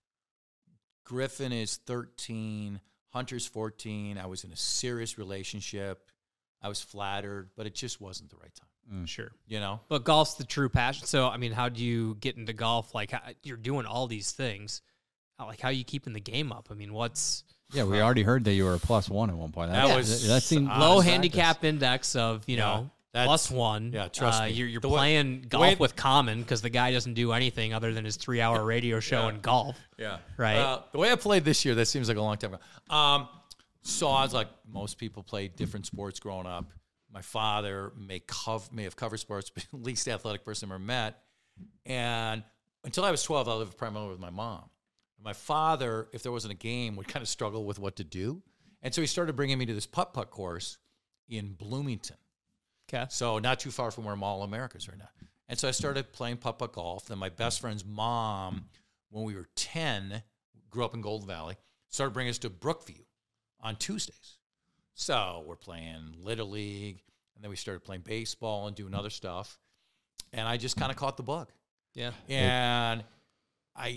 Griffin is 13, Hunter's 14. I was in a serious relationship. I was flattered, but it just wasn't the right time. sure. But But golf's the true passion. So, I mean, how do you get into golf? Like, you're doing all these things. Like, how are you keeping the game up? I mean, what's Yeah, we already heard that you were a +1 at one point. That seemed low practice. handicap index of, that's- +1. yeah, trust me. You're The way- playing the golf way- with Common because the guy doesn't do anything other than his 3-hour radio show and golf. Yeah. Right. The way I played this year, that seems like a long time ago. So I was like, most people played different sports growing up. My father may have covered sports, but least athletic person I ever met. And until I was 12, I lived primarily with my mom. My father, if there wasn't a game, would kind of struggle with what to do. And so he started bringing me to this putt-putt course in Bloomington. Okay. So not too far from where Mall America is right now. And so I started playing putt-putt golf. Then my best friend's mom, when we were 10, grew up in Golden Valley, started bringing us to Brookview on Tuesdays. So we're playing Little League, and then we started playing baseball and doing other stuff. And I just kind of caught the bug. Yeah. And I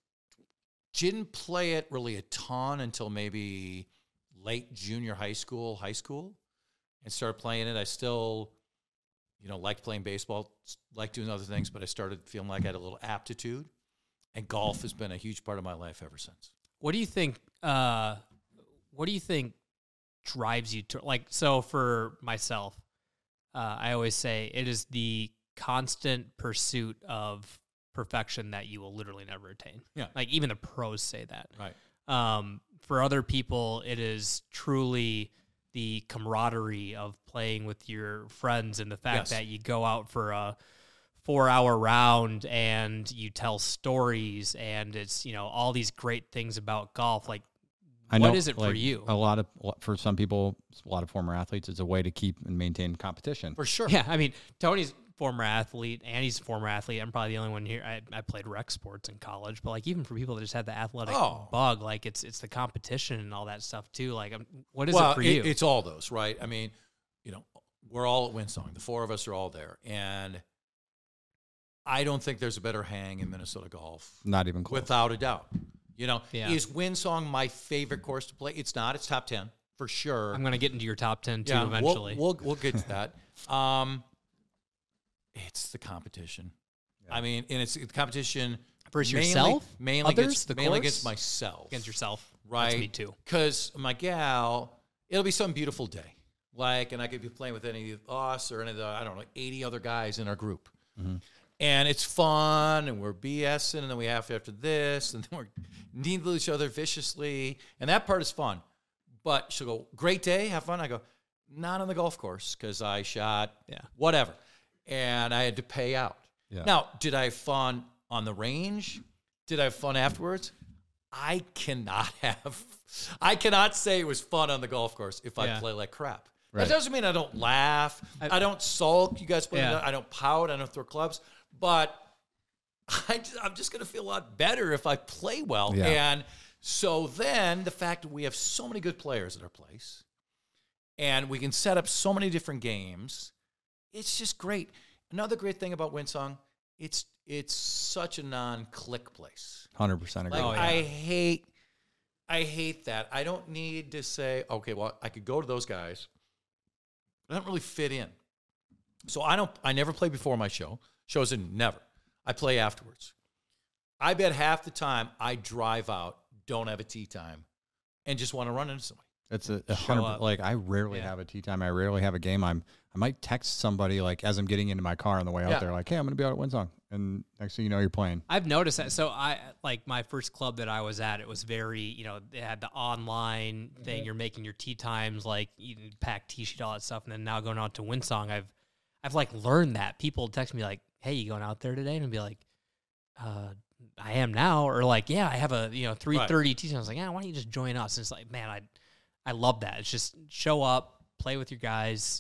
didn't play it really a ton until maybe late junior high school, and started playing it. I still, liked playing baseball, liked doing other things, but I started feeling like I had a little aptitude. And golf has been a huge part of my life ever since. What do you think? What do you think drives you to So for myself, I always say it is the constant pursuit of perfection that you will literally never attain. Yeah. Like even the pros say that. Right. For other people, it is truly the camaraderie of playing with your friends and the fact that you go out for a 4-hour round and you tell stories and it's, all these great things about golf. Like, what is it for you? For some people, a lot of former athletes, it's a way to keep and maintain competition. For sure. Yeah, I mean, Tony's former athlete, Andy's a former athlete. I'm probably the only one here. I played rec sports in college, but even for people that just had the athletic bug, it's the competition and all that stuff too. What is it for you? It's all those, right? I mean, we're all at Windsong. The four of us are all there, and I don't think there's a better hang in Minnesota golf. Not even close. Without a doubt. Yeah. Is Windsong my favorite course to play? It's not. It's top 10 for sure. I'm going to get into your top 10 too eventually. We'll get to that. It's the competition. Yeah. I mean, and it's the competition versus yourself, mainly others, against myself. Against yourself, right? That's me too. Because my gal, it'll be some beautiful day, and I could be playing with any of us or any of the 80 other guys in our group. Mm-hmm. And it's fun, and we're BSing, and then we have after this, and then we're needling each other viciously, and that part is fun. But she'll go, great day, have fun. I go, not on the golf course, because I shot whatever, and I had to pay out. Yeah. Now, did I have fun on the range? Did I have fun afterwards? I cannot say it was fun on the golf course if I play like crap. Right. That doesn't mean I don't laugh. I don't sulk. You guys play. I don't pout. I don't throw clubs. But I'm just going to feel a lot better if I play well. Yeah. And so then the fact that we have so many good players at our place and we can set up so many different games, it's just great. Another great thing about Windsong, it's such a non-click place. 100% agree. I hate that. I don't need to say, okay, well, I could go to those guys. I don't really fit in. So I never play before my show. Shows in never. I play afterwards. I bet half the time I drive out, don't have a tee time, and just want to run into somebody. It's a 100%. I rarely have a tee time. I rarely have a game. I might text somebody as I'm getting into my car on the way out there, hey, I'm going to be out at Windsong. And next thing you know, you're playing. I've noticed that. So I my first club that I was at, it was very, they had the online thing. You're making your tee times, you pack tee sheet, all that stuff. And then now going out to Windsong, I've learned that. People text me hey, you going out there today? And I'd be like, I am now. Or I have a 3:30 tee time. I was like, why don't you just join us? And it's man, I love that. It's just show up, play with your guys,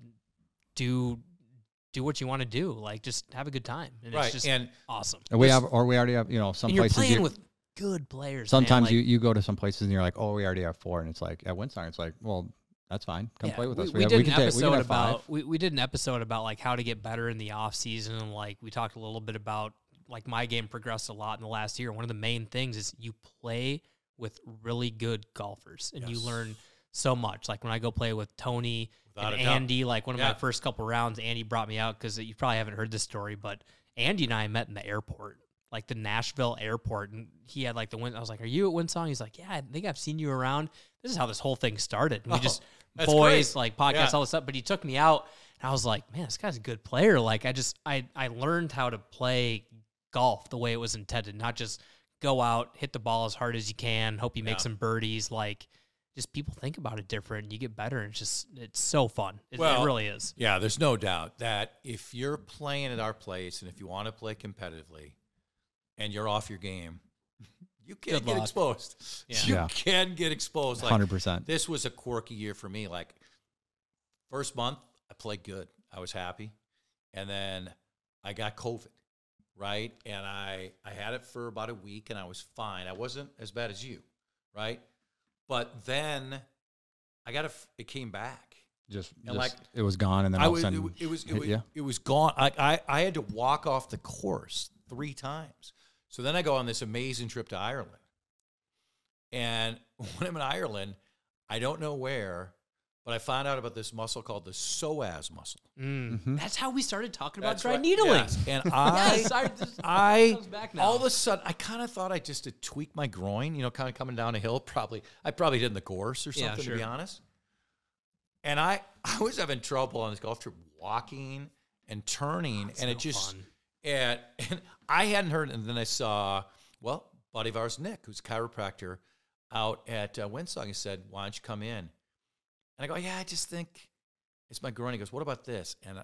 do what you want to do. Like, just have a good time. And Right, it's just and awesome. And we already have, some And you're places. playing with good players. Sometimes man. Like, you go to some places and you're like, oh, we already have 4. And it's like, at Windsong, it's like, well, that's fine. Come play with us. We did an episode have about 5. we did an episode about like how to get better in the off season, and like we talked a little bit about like my game progressed a lot in the last year. One of the main things is you play with really good golfers, and you learn so much. Like when I go play with Tony Without and a doubt. Andy, like one of my first couple rounds, Andy brought me out because you probably haven't heard this story, but Andy and I met in the airport, like the Nashville airport, and he had like the win. I was like, "Are you at Windsong?" He's like, "Yeah, I think I've seen you around." This is how this whole thing started. And we just that's boys great. like podcasts, Yeah. all this stuff. But he took me out, and I was like, "Man, this guy's a good player." Like I learned how to play golf the way it was intended, not just go out, hit the ball as hard as you can, hope you make some birdies. Like, just people think about it different, and you get better. And it's so fun. It really is. Yeah, there's no doubt that if you're playing at our place and if you want to play competitively and you're off your game, you can Good get luck. exposed. Yeah. You Yeah. can get exposed. Like, 100%. This was a quirky year for me. Like, first month, I played good. I was happy. And then I got COVID, right? And I had it for about a week, and I was fine. I wasn't as bad as you, right? But then it came back. Just like, it was gone, and then all of a sudden it was gone. I had to walk off the course 3 times. So then I go on this amazing trip to Ireland. And when I'm in Ireland, I don't know where, but I found out about this muscle called the psoas muscle. That's how we started talking about That's dry right. needling. Yes. And I, Yes, I comes back now. all of a sudden, I kind of thought I just had tweaked my groin, kind of coming down a hill. I probably did in the course or Yeah, something, sure. to be honest. And I was having trouble on this golf trip walking and turning, and it just fun. and I hadn't heard. And then I saw, buddy of ours, Nick, who's a chiropractor out at Windsong, he said, "Why don't you come in?" And I go, "Yeah, I just think it's my groin." He goes, "What about this?" And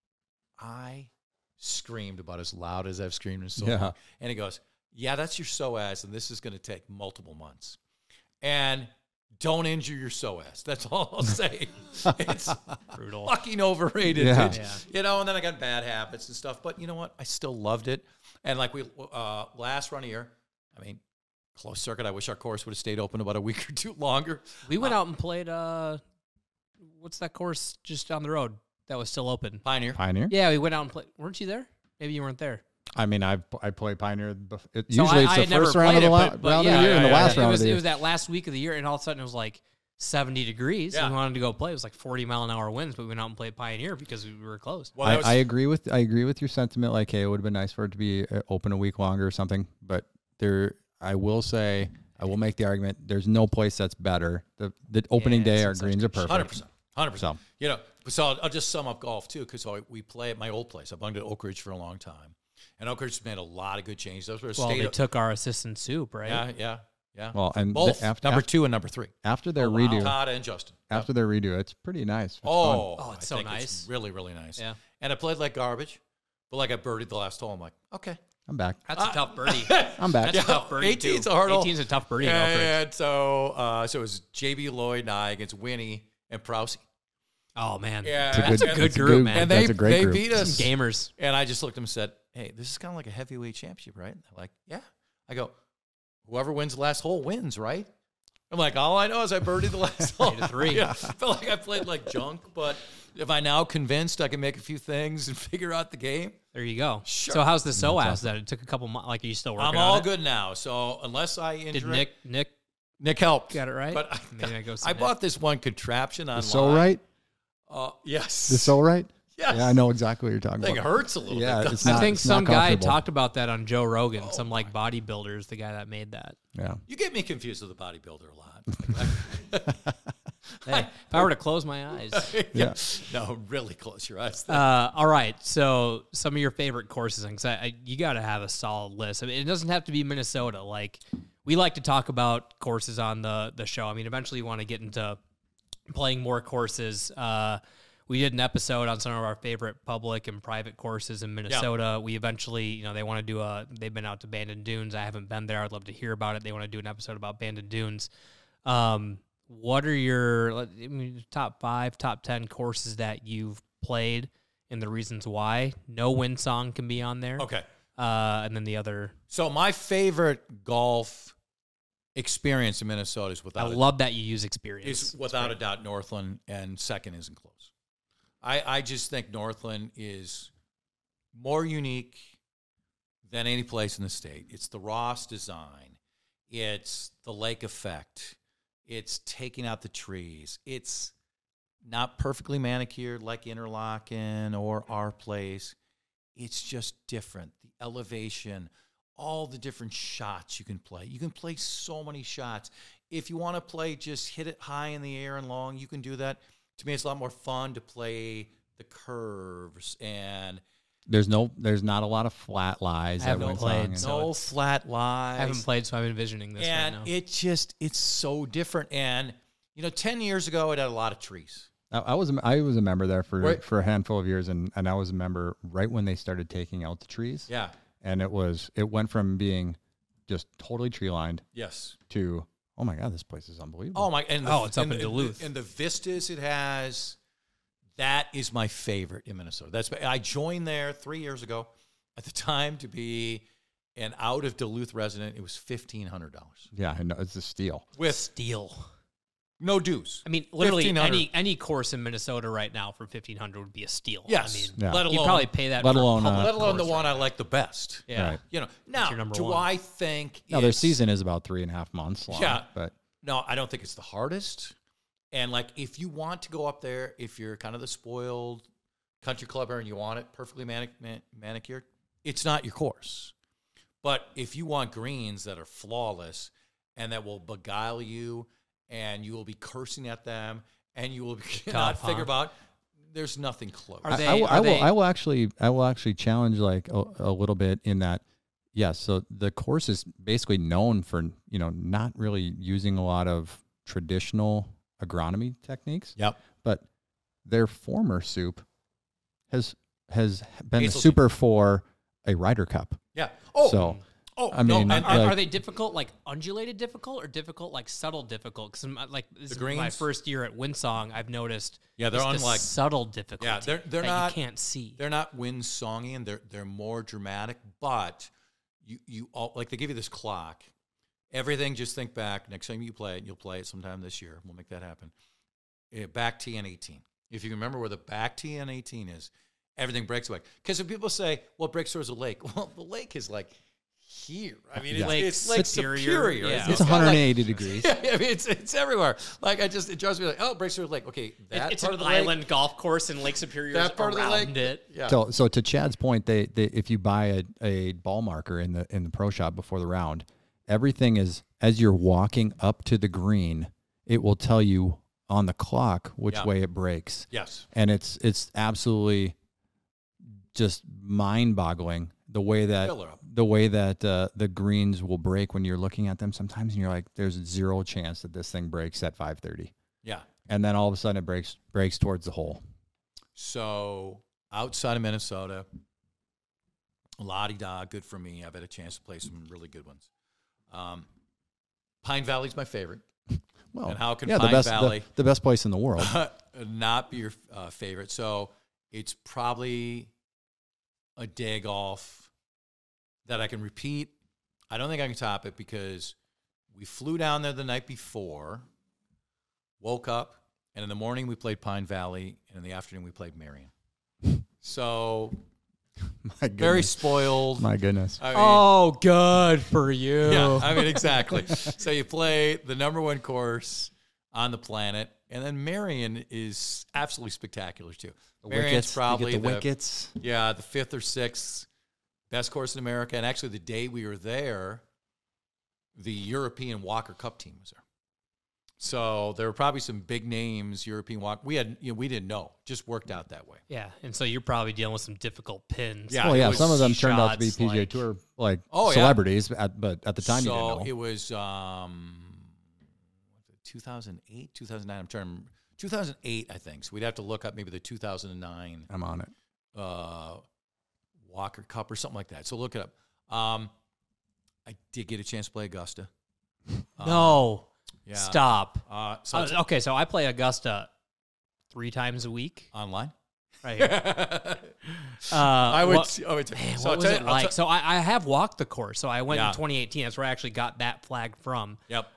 I screamed about as loud as I've screamed in so long. And he goes, "Yeah, that's your psoas, and this is going to take multiple months. And don't injure your psoas." That's all I'll say. It's Brutal. fucking overrated. Yeah. Bitch. And then I got bad habits and stuff. But you know what? I still loved it. And like we last run of year, close circuit. I wish our course would have stayed open about a week or 2 longer. We went out and played, what's that course just down the road that was still open? Pioneer. Yeah, we went out and played. Weren't you there? Maybe you weren't there. I mean, I played Pioneer. So Usually I it's had the never first round of the played it, but round yeah, of the year and the last round of the It year. was that last week of the year, and all of a sudden it was like 70 degrees. Yeah. And we wanted to go play. It was like 40-mile-an-hour winds, but we went out and played Pioneer because we were closed. Well, that was, I agree with your sentiment. Like, hey, it would have been nice for it to be open a week longer or something. But I will make the argument. There's no place that's better. The opening day, our greens are perfect. 100%. So. So I'll just sum up golf too, because we play at my old place. I've been at Oak Ridge for a long time, and Oak Ridge made a lot of good changes. Those were They took our assistant soup, right? Yeah. Well, and both after number 2 and number 3. after their redo, Todd and Justin. after their redo, it's pretty nice. It's fun. Oh, it's I so think nice. It's really, really nice. Yeah. And I played like garbage, but like I birdied the last hole. I'm like, okay. I'm back. That's a tough birdie. I'm back. That's a tough birdie, 18's too. a hard hole. 18's a tough birdie. in Oak Ridge. And so it was JB Lloyd and I against Winnie and Prousey. Oh, man. Yeah, That's a good it's group, man. And That's a great they group. beat us. Some gamers. And I just looked at them and said, "Hey, this is kind of like a heavyweight championship, right?" They're like, "Yeah." I go, "Whoever wins the last hole wins, right?" I'm like, "All I know is I birdied the last hole." 3. Yeah, I felt like I played like junk, but if I now convinced I can make a few things and figure out the game, There you go. Sure. So how's the psoas then? It took a couple months. Like, are you still working I'm on all it? good now. So unless I Did injure it, Nick helped. got it right? But Maybe I go see I Nick. bought this one contraption online. The soul right? Yes. The soul right? Yes. Yeah, I know exactly what you're talking I think it about. hurts a little Yeah, bit. it's doesn't not- I think it's not some guy comfortable. talked about that on Joe Rogan. Some like bodybuilders, the guy that made that. Yeah. You get me confused with a bodybuilder a lot. Hey, if I were to close my eyes. Yeah. No, really close your eyes. All right. So some of your favorite courses, because you got to have a solid list. I mean, it doesn't have to be Minnesota. Like, we like to talk about courses on the show. I mean, eventually you want to get into playing more courses. We did an episode on some of our favorite public and private courses in Minnesota. We eventually, they want to they've been out to Bandon Dunes. I haven't been there. I'd love to hear about it. They want to do an episode about Bandon Dunes. what are your top 5, top 10 courses that you've played and the reasons why? No Windsong can be on there. Okay. And then the other. So my favorite golf experience in Minnesota is I love that you use experience. Is without a doubt Northland, and second isn't close. I just think Northland is more unique than any place in the state. It's the Ross design. It's the lake effect. It's taking out the trees. It's not perfectly manicured like Interlaken or our place. It's just different. The elevation, all the different shots you can play. You can play so many shots. If you want to play, just hit it high in the air and long, you can do that. To me, it's a lot more fun to play the curves, and there's not a lot of flat lies. I haven't played, no flat lies. I haven't played, so I'm envisioning this and right now. it's so different. And 10 years ago, it had a lot of trees. I was a member there for a handful of years, and I was a member right when they started taking out the trees. Yeah, and it went from being just totally tree lined, yes, to oh my god, this place is unbelievable. Oh my, and it's up in Duluth, and the vistas it has. That is my favorite in Minnesota. I joined there 3 years ago. At the time, to be an out of Duluth resident, it was $1,500. Yeah, I know, it's a steal. With steal. No dues. I mean, literally any course in Minnesota right now for $1,500 would be a steal. Yes. I mean, yeah. Let alone, you'd probably pay that. Let alone the one I like the best. Yeah. Right. Now, do one. I think their season is about 3.5 months long. Yeah. But no, I don't think it's the hardest. And like, if you want to go up there, if you're kind of the spoiled country clubber and you want it perfectly manicured, it's not your course. But if you want greens that are flawless and that will beguile you, and you will be cursing at them, and you will not figure out, there's nothing close. I will actually challenge like a little bit in that. Yes, so the course is basically known for not really using a lot of traditional agronomy techniques. Yep. But their former soup has been the Hazeltine. super for a Ryder Cup. Yeah. I mean, are they difficult, like undulated difficult, or difficult, like subtle difficult? Because like this is my greens? first year at Windsong, I've noticed. Yeah, they're just on like subtle difficulty. Yeah, they're that not. You can't see. They're not wind-songy, and they're more dramatic. But you all, like, they give you this clock. Everything. Just think back. Next time you play it, you'll play it sometime this year. We'll make that happen. Back tee on 18. If you remember where the back tee on 18 is, everything breaks away. Because if people say, "Well, breaks towards the lake," well, the lake is like here. I mean, it's Lake Superior. Yeah. It's 180 degrees. Yeah, I mean, it's everywhere. Like, it drives me like, oh, breaks towards the lake. Okay, that it's part an of the island lake, golf course in Lake Superior. that part of the lake. It. Yeah. So to Chad's point, they if you buy a ball marker in the pro shop before the round, everything is, as you're walking up to the green, it will tell you on the clock which way it breaks. Yes. And it's absolutely just mind-boggling the way that the greens will break when you're looking at them sometimes, and you're like, there's zero chance that this thing breaks at 5:30. Yeah. And then all of a sudden it breaks towards the hole. So outside of Minnesota, la-di-da, good for me. I've had a chance to play some really good ones. Pine Valley's my favorite. Well, and how can yeah, Pine Valley the best place in the world not be your favorite? So it's probably a day golf that I can repeat. I don't think I can top it because we flew down there the night before, woke up, and in the morning we played Pine Valley, and in the afternoon we played Marion. So very spoiled. My goodness. I mean, good for you. yeah, I mean, exactly. So you play the number one course on the planet, and then Marion is absolutely spectacular too. Marion's probably the wickets. Yeah, the 5th or 6th best course in America. And actually, the day we were there, the European Walker Cup team was there. So there were probably some big names, European Walker. We didn't know. Just worked out that way. Yeah, and so you're probably dealing with some difficult pins. Yeah, Well, yeah, was some of them turned out to be shots, PGA like- Tour celebrities, but at the time you didn't know. So it was 2008, 2009. I'm trying to remember. 2008, I think. So we'd have to look up maybe the 2009 I'm on it. Walker Cup or something like that. So look it up. I did get a chance to play Augusta. No. Yeah. Stop. Okay, so I play Augusta 3 times a week. online. Right here. I would. What, I would. man, So what I'll was tell it you, like? So I have walked the course. So I went Yeah. in 2018. That's where I actually got that flag from. Yep.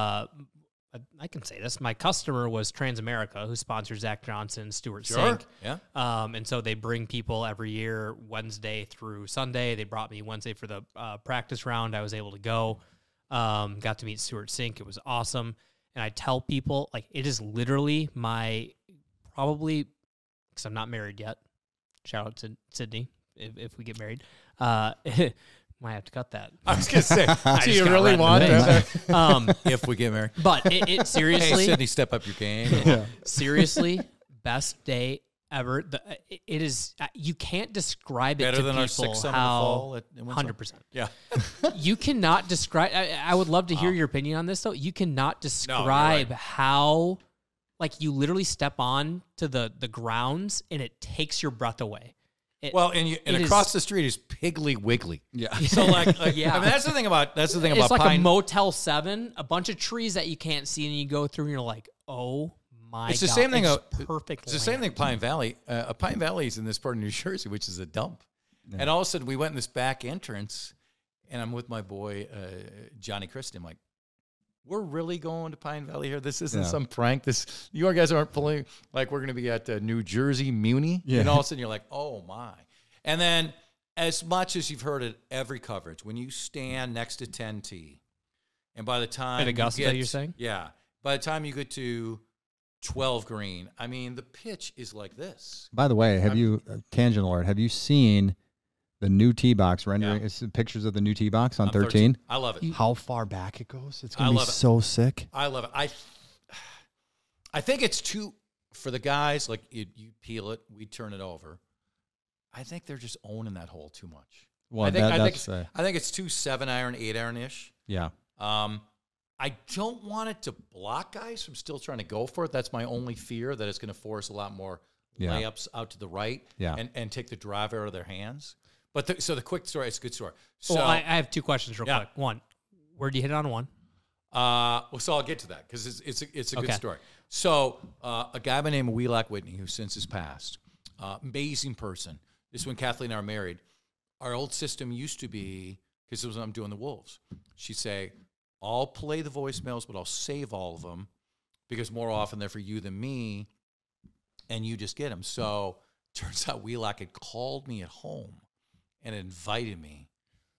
I can say this. My customer was Transamerica, who sponsors Zach Johnson, Stuart Sure. Sink. Yeah. And so they bring people every year, Wednesday through Sunday. They brought me Wednesday for the practice round. I was able to go. Got to meet Stuart Sink. It was awesome. And I tell people, like, it is literally my probably, because I'm not married yet. Shout out to Sydney if we get married. Might have to cut that. I was gonna say, I do just you got really right in the want mix. that? If we get married, But it seriously, hey, Sydney, step up your game. seriously, best day ever. It is. You can't describe it Better to than people our 6th summer how fall at Windsor? 100%. Yeah. You cannot describe. I would love to hear your opinion on this, though. You cannot describe how, like, you literally step on to the grounds and it takes your breath away. Well, and it across is- the street is Piggly Wiggly. Yeah. So like Yeah. I mean, that's the thing about it's about like Pine. a Motel 7, a bunch of trees that you can't see, and you go through and you're like, oh my It's the God, same thing. it's perfect. It's the same thing. Pine Valley. Pine Valley is in this part of New Jersey, which is a dump. And all of a sudden, we went in this back entrance, and I'm with my boy Johnny Christie. I'm like, we're really going to Pine Valley here. This isn't some prank. You guys aren't pulling like we're going to be at New Jersey Muni. Yeah. And all of a sudden, you're like, oh my. And then, as much as you've heard it every coverage, when you stand next to 10T, and by the time At Augusta, you're saying? Yeah. By the time you get to 12 green, I mean, the pitch is like this. By the way, have you tangent alert? Have you seen the new tee box rendering? Yeah. It's pictures of the new tee box on I'm 13. I love it. How far back it goes? It's I gonna be love it. so sick. I love it. I think it's too for the guys. Like you peel it, we turn it over. I think they're just owning that hole too much. Well, I think that's I think it's too 7-iron, 8-iron ish. yeah. I don't want it to block guys from still trying to go for it. That's my only fear, that it's going to force a lot more layups out to the right and take the driver out of their hands. But so the quick story, it's a good story. So Well, I have 2 questions real quick. One, where'd you hit on one? So I'll get to that because it's a good story. So a guy by the name of Wheelock Whitney, who since has passed, amazing person. This is when Kathleen and I are married. Our old system used to be, because it was when I'm doing the Wolves, she'd say, I'll play the voicemails, but I'll save all of them because more often they're for you than me, and you just get them. So turns out Wheelock had called me at home and invited me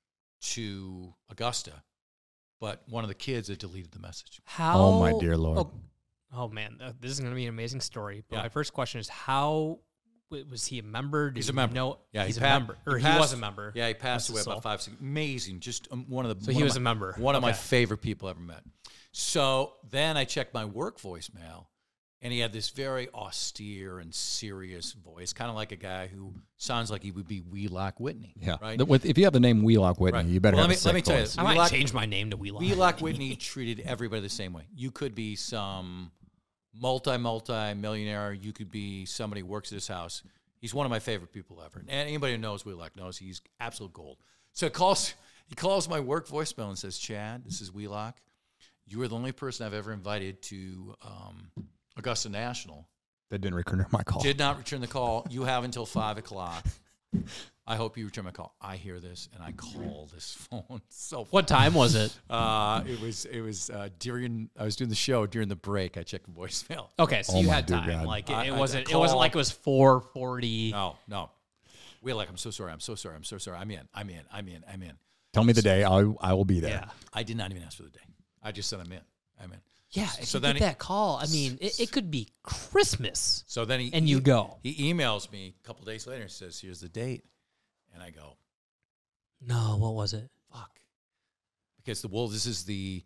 to Augusta, but one of the kids had deleted the message. How? Oh, my dear Lord. Oh man, this is going to be an amazing story. But Yeah. my first question is, how was he a member? He's a member. No, Yeah, he's a passed- member, or he passed- was a member. Yeah, he passed Rest his away about soul. 5, 6. Amazing, just one of the. So one he of was my- a member. One of my Okay. favorite people I ever met. So then I checked my work voicemail, and he had this very austere and serious voice, kind of like a guy who sounds like he would be Wheelock Whitney. Yeah. right. If you have the name Wheelock Whitney, Right. you better Well, have let a me sick tell you voice. this. I might Wheelock- change my name to Wheelock. Wheelock Whitney treated everybody the same way. You could be some multi-millionaire. You could be somebody who works at his house. He's one of my favorite people ever. And anybody who knows Wheelock knows he's absolute gold. So he calls my work voicemail and says, Chad, this is Wheelock. You are the only person I've ever invited to Augusta National. That didn't return my call. Did not return the call. You have until 5 o'clock. I hope you return my call. I hear this, and I call this phone so What time was it? It was during I was doing the show during the break. I checked the voicemail. Okay, so Oh you my had dear time. God. Like I it wasn't called- like it was 4:40. No. We're like, I'm so sorry. I'm in. Tell me the day. I will be there. Yeah. I did not even ask for the day. I just said I'm in. Yeah, if So you then get that call, I mean, it could be Christmas. So then And you go. He emails me a couple days later and says, "Here's the date," and I go, No, what was it? "Fuck," because the Wolves. This is the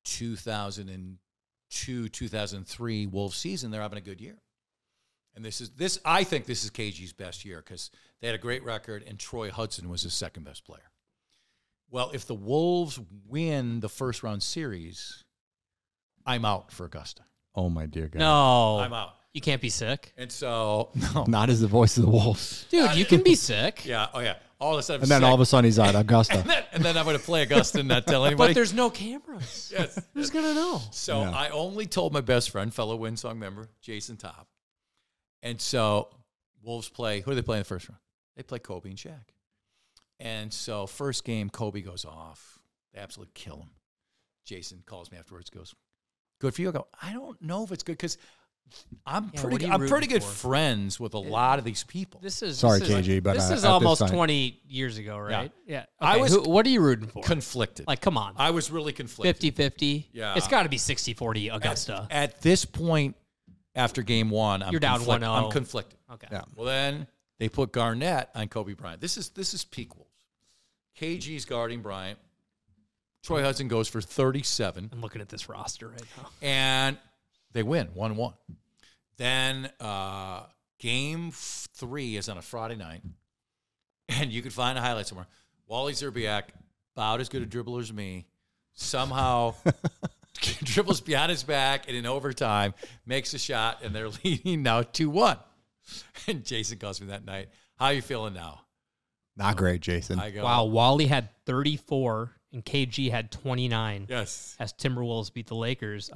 2002-2003 Wolves season. They're having a good year, and this. I think this is KG's best year because they had a great record, and Troy Hudson was his second best player. Well, if the Wolves win the first round series, I'm out for Augusta. Oh my dear God. No, I'm out. You can't be sick. And so, no. Not as the voice of the Wolves. Dude, you can be sick. Yeah. Oh, yeah. All of a sudden, And then all of a sudden he's at Augusta. and then I'm going to play Augusta and not tell anybody. But there's no cameras. Yes. Who's going to know? So Yeah. I only told my best friend, fellow Windsong member, Jason Top. And so Wolves play, who do they play in the first round? They play Kobe and Shaq. And so first game, Kobe goes off. They absolutely kill him. Jason calls me afterwards, goes, good for you? I go, I don't know if it's good because I'm Yeah, pretty what are you I'm pretty rooting good for? friends with a lot of these people. Sorry, KG, but this at is this almost time- 20 years ago, right? Yeah. I Okay, was what are you rooting for? Conflicted. Like, come on. I was really conflicted. 50-50? Yeah. It's got to be 60-40 Augusta. At this point, after game one, I'm You're down conflicted. 1-0. I'm conflicted. Okay. Yeah. Well, then they put Garnett on Kobe Bryant. This is peak Wolves. KG's guarding Bryant. Troy Hudson goes for 37, I'm looking at this roster right now. and they win 1-1. Then game 3 is on a Friday night, and you can find a highlight somewhere. Wally Zerbiak, about as good a dribbler as me, somehow dribbles behind his back, and in overtime makes a shot, and they're leading now 2-1. And Jason calls me that night, how are you feeling now? Not great, Jason. I go, Wow, Wally had 34 and KG had 29 yes, as Timberwolves beat the Lakers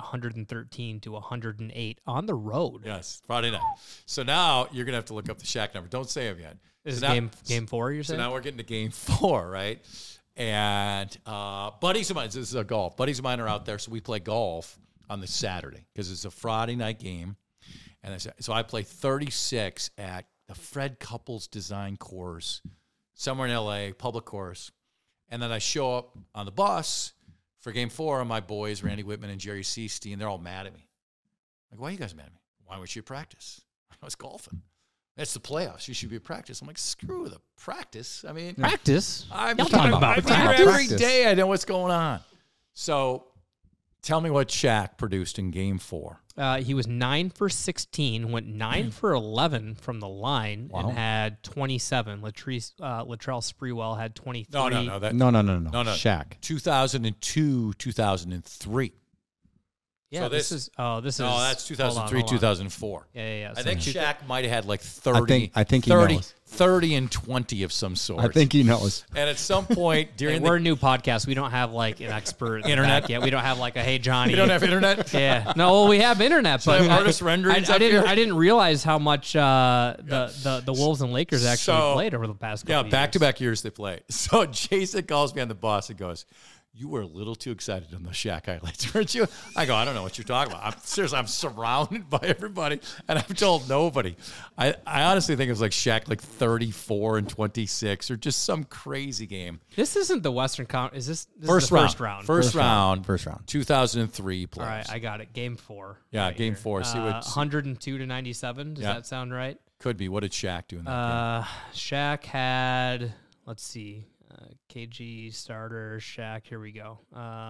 113-108 on the road. yes, Friday night. So now you're going to have to look up the Shaq number. Don't say them yet. This is So now- game 4, you're So saying? now we're getting to game 4, right? And buddies of mine, this is a golf. Buddies of mine are out there, so we play golf on the Saturday because it's a Friday night game. And so I play 36 at the Fred Couples Design Course somewhere in L.A., public course. And then I show up on the bus for game 4, and my boys, Randy Whitman and Jerry Seasteen, they're all mad at me. Like, why are you guys mad at me? Why weren't you at practice? I was golfing. That's the playoffs. You should be at practice. I'm like, screw the practice. I mean, Practice? I'm Y'all talking about I'm practice? here every day. I know what's going on. So tell me what Shaq produced in game 4. He was 9 for 16, went 9 for 11 from the line, and had 27. Latrell Sprewell had 23. No. No. No. Shaq. 2002, 2003. Yeah, So this is. Oh, this is. No, that's hold on, 2003, hold on. 2004. Yeah. I So think two- Shaq might have had like 30, I think he 30, knows. 30 and 20 of some sort. I think he knows. And at some point Hey, during we're a the... new podcast. We don't have like an expert Internet? yet. We don't have like a hey Johnny. You don't have internet? Yeah. No, well, we have internet, So but they have artist renderings I up didn't. here? I didn't realize how much the Wolves and Lakers actually So- played over the past couple Yeah, years. back-to-back years they play. So Jason calls me on the bus and goes, you were a little too excited on the Shaq highlights, weren't you? I go, I don't know what you're talking about. I'm surrounded by everybody, and I've told nobody. I honestly think it was like Shaq like 34 and 26 or just some crazy game. This isn't the Western Conference. Is this First is the round. first round? First round. First round. 2003 playoffs. All right, I got it. Game 4. Yeah, right game here. 4. See what 102-97. Does Yeah. that sound right? could be. What did Shaq do in that game? Shaq had. Let's see. KG starter. Shaq. Here we go.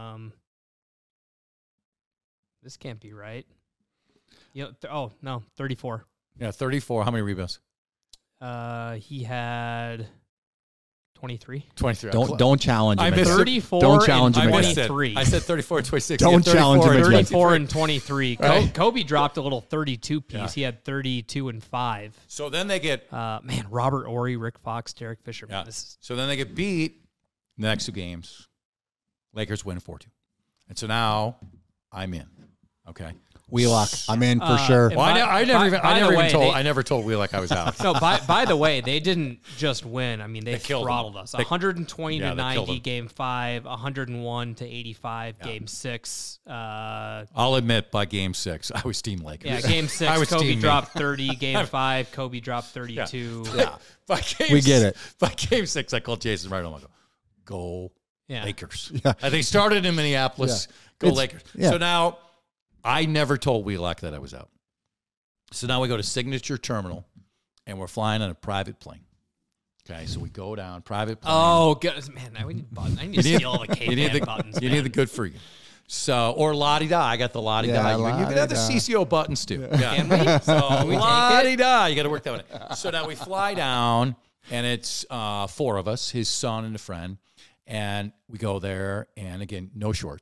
This can't be right. Oh no, 34. Yeah, 34. How many rebounds? He had 23. 23. Don't challenge him. I again. missed it. 34 Don't challenge and him again. 23. I said 34 and 26. Don't Yeah, challenge him 34 and again. 34 and 23. Right. Kobe dropped a little 32 piece. Yeah. He had 32 and 5. So then they get Man, Robert Ory, Rick Fox, Derek Fisher. yeah. This is, So then they get beat in the next 2 games. Lakers win 4-2. And so now I'm in. Okay. Wheelock, I'm in for sure. and Well, I never told Wheelock I was out. no, by the way, they didn't just win. I mean, they killed throttled them. us. They 120 killed to 90 them. game 5, 101 to 85 game 6. I'll admit by game 6, I was Team Lakers. Yeah, game 6, I was Kobe Team me. dropped 30. Game 5, Kobe dropped 32. Yeah. By game We get it. By game 6, I called Jason right home. I go Yeah. Lakers. Yeah. They started in Minneapolis. Yeah. Go It's- Lakers. yeah. So now I never told Wheelock that I was out. So now we go to Signature Terminal, and we're flying on a private plane. Okay, so we go down, private plane. Oh, God. Man, I need buttons. I need to steal all the K-Fan buttons. You need the good for you. So, or la-di-da. I got the la-di-da. Yeah, You can have the la-di-da. CCO buttons too. Yeah. Can we? So, we take it? la-di-da. You got to work that one out. So now we fly down, and it's 4 of us, his son and a friend. And we go there, and again, no shorts,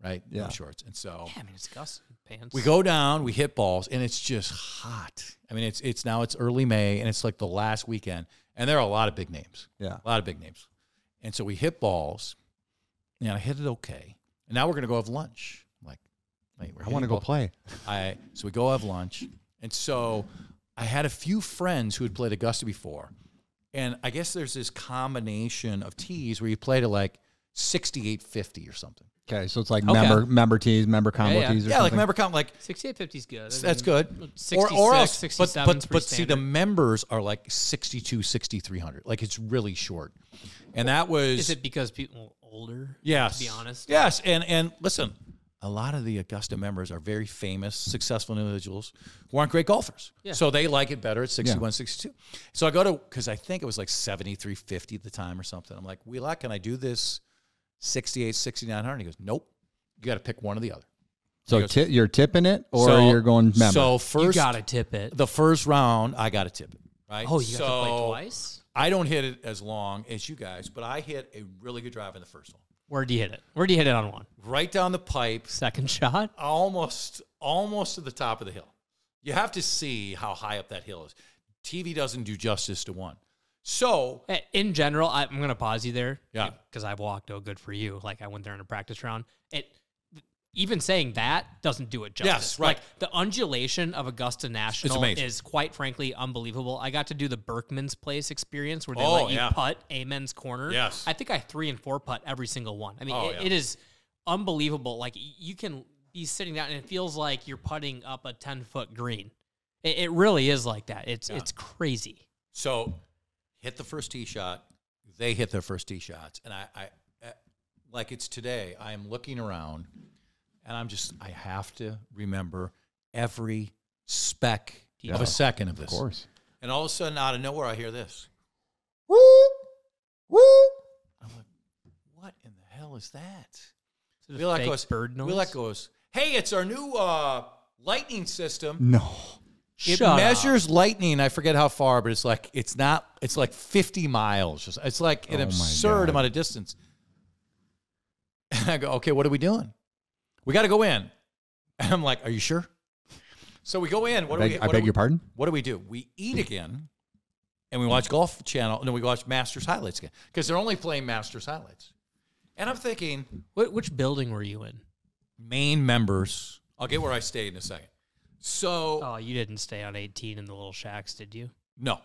right? Yeah. No shorts. And so Yeah, I mean, it's Augusta pants. we go down, we hit balls, and it's just hot. I mean, it's now it's early May, and it's like the last weekend, and there are a lot of big names. Yeah. A lot of big names. And so we hit balls, and I hit it okay. And now we're going to go have lunch. I'm like, wait, I want to go play. So we go have lunch. And so I had a few friends who had played Augusta before. And I guess there's this combination of tees where you play to like 68.50 or something. Okay, so it's like Okay. member tees, member combo Yeah. tees or Yeah, like something? member count, like 68.50 is good. that's good. 66, or else, 67 but see, the members are like 62, 6,300. Like it's really short. And that was Is it because people are older? yes, To be honest. yes. And listen, a lot of the Augusta members are very famous, successful individuals who aren't great golfers. Yeah. So they like it better at 61, 62. So I go to, because I think it was like 73.50 at the time or something. I'm like, Wheelock, can I do this 68, 6,900? He goes, nope. You got to pick one or the other. So goes- you're tipping it, or So- you're going member? So You first, got to tip it. the first round, I got to tip it, right? Oh, you got to play So twice? I don't hit it as long as you guys, but I hit a really good drive in the first one. Where'd you hit it? Where'd you hit it on one? Right down the pipe, Second shot? almost to the top of the hill. You have to see how high up that hill is. TV doesn't do justice to one. So, In general, I'm going to pause you there. Yeah. Because I've walked, oh, good for you. Like, I went there in a practice round. Even saying that doesn't do it justice. Yes, right. Like, the undulation of Augusta National amazing. is, quite frankly, unbelievable. I got to do the Berkman's Place experience where they Oh, let you yeah. putt Amen's corner. Yes. I think I 3 and 4 putt every single one. I mean, Oh, it is unbelievable. Like, you can be sitting down and it feels like you're putting up a 10-foot green. It really is like that. It's crazy. so hit the first tee shot. They hit their first tee shots. And I like it's today, I am looking around and I have to remember every speck of a second of this. Of course. And all of a sudden, out of nowhere, I hear this. Woo! Woo! I'm like, what in the hell is that? Is it a Wheelock fake goes, bird noise? Wheelock goes, hey, it's our new lightning system. No. It Shut measures lightning. I forget how far, but it's like 50 miles. It's like an Oh my absurd God. amount of distance. And I go, okay, what are we doing? We got to go in. And I'm like, are you sure? So we go in. I beg your pardon? What do? We eat again, and we watch Golf Channel, and then we watch Masters highlights again because they're only playing Masters highlights. And I'm thinking, Which building were you in? main members. I'll get where I stayed in a second. So Oh, you didn't stay on 18 in the little shacks, did you? no.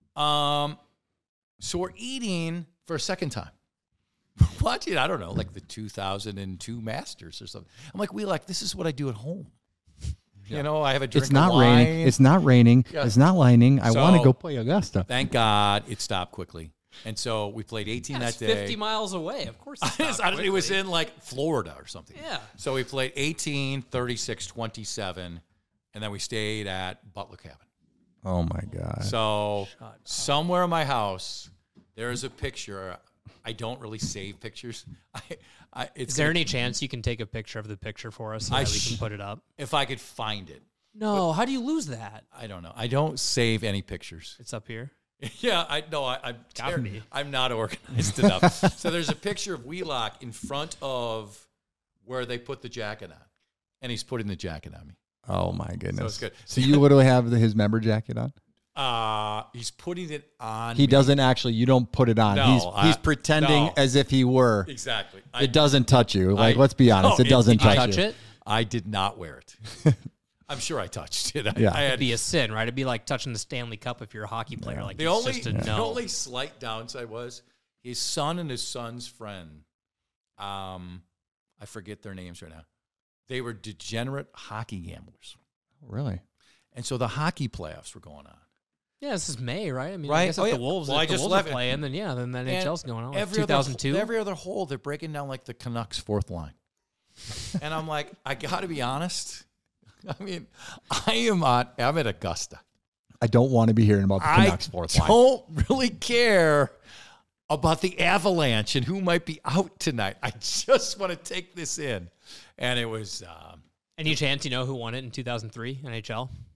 So we're eating for a second time. Watching, I don't know, like the 2002 Masters or something. I'm like, this is what I do at home. You know, I have a drink It's not of wine. raining. It's not raining. Yeah. It's not lightning. I want to So- go play Augusta. Thank God it stopped quickly. And so we played 18 It's that day. 50 miles away. Of course. It's It was in like Florida or something. Yeah. So we played 18, 36, 27, and then we stayed at Butler Cabin. Oh my God. So somewhere in my house, there is a picture. I don't really save pictures. Is there any chance you can take a picture of the picture for us so that we can put it up? If I could find it. No. How do you lose that? I don't know. I don't save any pictures. It's up here. Yeah, I'm not organized enough. So there's a picture of Wheelock in front of where they put the jacket on, and he's putting the jacket on me. Oh my goodness. it's good. So you literally have his member jacket on? He's putting it on. He me. doesn't actually. You don't put it on. No, he's pretending no. as if he were. Exactly. It doesn't touch you. Like, I- let's be honest. No, it doesn't Did you touch touch you. it? I did not wear it. I'm sure I touched it. Yeah. I had It'd be a sin, right? It'd be like touching the Stanley Cup if you're a hockey player. Like the it's only just a the no. only slight downside was his son and his son's friend. I forget their names right now. They were degenerate hockey gamblers, Really? and so the hockey playoffs were going on. Yeah, this is May, right? I mean, Right. I guess Oh, if yeah. the Wolves, Well, I if the just Wolves left are it. playing, then yeah, then the NHL's going on. Like Every 2002. Every other hole, they're breaking down like the Canucks' fourth line, and I'm like, I got to be honest. I mean, I'm at Augusta. I don't want to be hearing about the Canucks fourth line. I don't really care about the Avalanche and who might be out tonight. I just want to take this in. And it was Any chance you know who won it in 2003 NHL?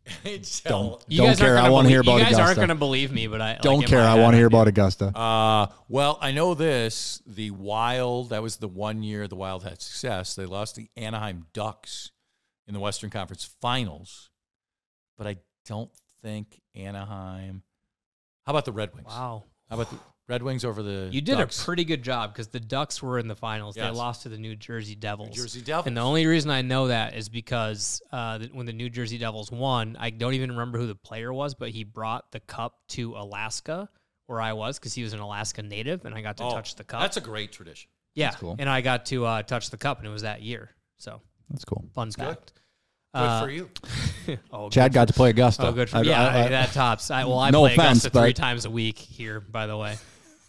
Don't You guys care. aren't I gonna want to hear believe- about You guys aren't Augusta. going to believe me, but I Don't like, in care. my I head, want to hear do. about Augusta. Well, I know this. The Wild, that was the 1 year the Wild had success. They lost the Anaheim Ducks in the Western Conference Finals, but I don't think Anaheim. How about the Red Wings? Wow. How about the Red Wings over the You did Ducks? a pretty good job because the Ducks were in the finals. They Yes. lost to the New Jersey Devils. New Jersey Devils. And the only reason I know that is because when the New Jersey Devils won, I don't even remember who the player was, but he brought the cup to Alaska, where I was, because he was an Alaska native, and I got to touch the cup. That's a great tradition. Yeah, That's cool. and I got to touch the cup, and it was that year. So, That's cool. fun fact. Good for you. Oh, Chad got to play Augusta. Oh, good for that tops. I No play offense, Augusta 3 but- times a week here, by the way.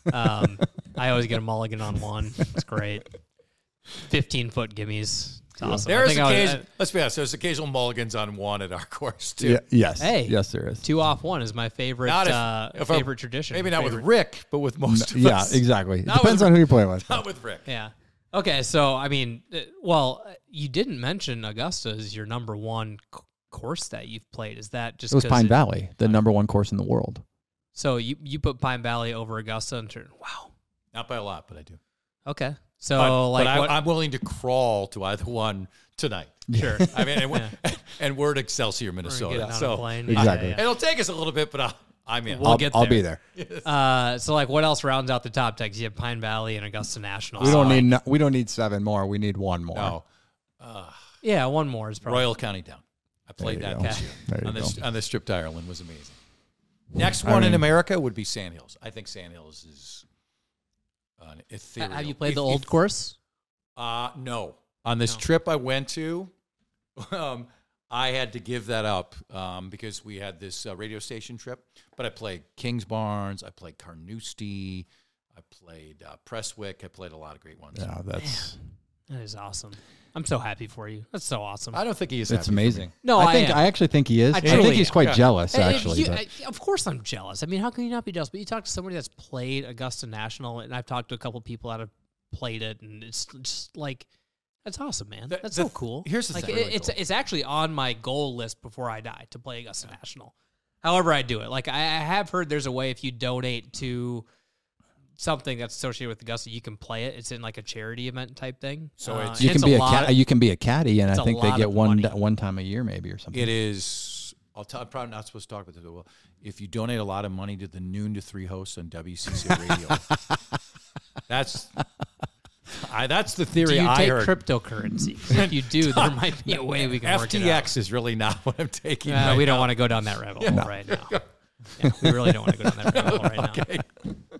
I always get a mulligan on one. It's great. 15-foot gimmies. It's awesome. There's occasion. Let's be honest. There's occasional mulligans on one at our course too. Yes. Hey. Yes, there is. 2 off 1 is my favorite Not if favorite tradition. Maybe not with Favorite- Rick, but with most of Yeah, us. exactly. It Not depends with- on who you're playing with. Not with Rick. Yeah. Okay, so I mean, you didn't mention Augusta as your number one course that you've played. Is that just It was 'cause Pine Valley, the number one course in the world. So you put Pine Valley over Augusta and wow. Not by a lot, but I do. Okay. So But what? I'm willing to crawl to either one tonight. Sure. I mean, and we're at Excelsior, We're Minnesota. getting on a So plane. Exactly. it'll take us a little bit, but I'm in. We'll get I'll there. be there. So what else rounds out the top 10? 'Cause you have Pine Valley and Augusta National. We So, don't need 7 more. We need 1 more. No. yeah, one more is probably Royal County Down. I played There that you go. this year There you on this go. on this trip to Ireland. Was amazing. Next one in America would be Sandhills. I think Sandhills is an ethereal. Have you played the old course? No. On this trip I went to, I had to give that up because we had this radio station trip. But I played Kingsbarns. I played Carnoustie. I played Prestwick. I played a lot of great ones. Yeah, that's That is awesome. I'm so happy for you. That's so awesome. I don't think he is. it's happy for me. amazing. No, I think am. I actually think he is. I truly think he's am. quite Yeah. jealous Hey, actually. but- of course I'm jealous. I mean, how can you not be jealous? But you talk to somebody that's played Augusta National, and I've talked to a couple people that have played it, and it's just like, that's awesome, man. That's so cool. Here's the like, thing. it's actually on my goal list before I die to play Augusta National. However I do it. Like, I have heard there's a way if you donate to something that's associated with Augusta, you can play it. It's in like a charity event type thing. So it's- you it's can be a lot. you can be a caddy, and I it's a think they lot get of one money. one time a year maybe or something. It is. I'm probably not supposed to talk about this. But well, if you donate a lot of money to the noon to 3 hosts on WCC Radio, that's the Do theory you I take heard. cryptocurrency? 'Cause if you do, there might be a way we can work it out. FTX is really not what I'm taking. We right don't now. want to go down that rabbit hole right now. Yeah, we really don't want to go down that rabbit hole right now. Okay.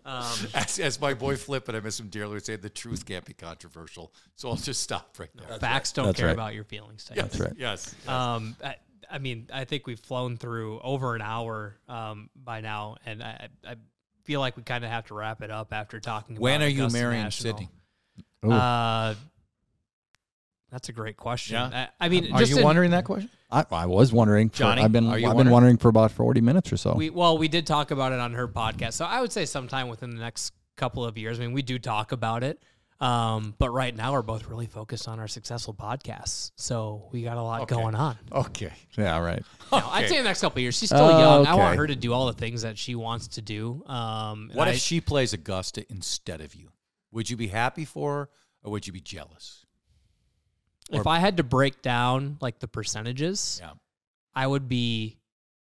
As my boy Flip, and I miss him dearly, would say, the truth can't be controversial. So I'll just stop right there. Facts don't That's care right. about your feelings. Type. That's right. Yes. I mean, I think we've flown through over an hour by now, and I feel like we kind of have to wrap it up after talking about When are you Augusta marrying National. Sydney? Ooh. That's a great question. Yeah. I mean, Are you wondering that question? I was wondering. Johnny, I've been are you wondering? wondering? for about 40 minutes or so. We did talk about it on her podcast, so I would say sometime within the next couple of years. I mean, we do talk about it, but right now we're both really focused on our successful podcasts, so we got a lot going on. Okay. yeah, right. No, I'd say the next couple of years. She's still young. I want Okay. her to do all the things that she wants to do. What if she plays Augusta instead of you? Would you be happy for her, or would you be jealous? If I had to break down like the percentages, Yeah. I would be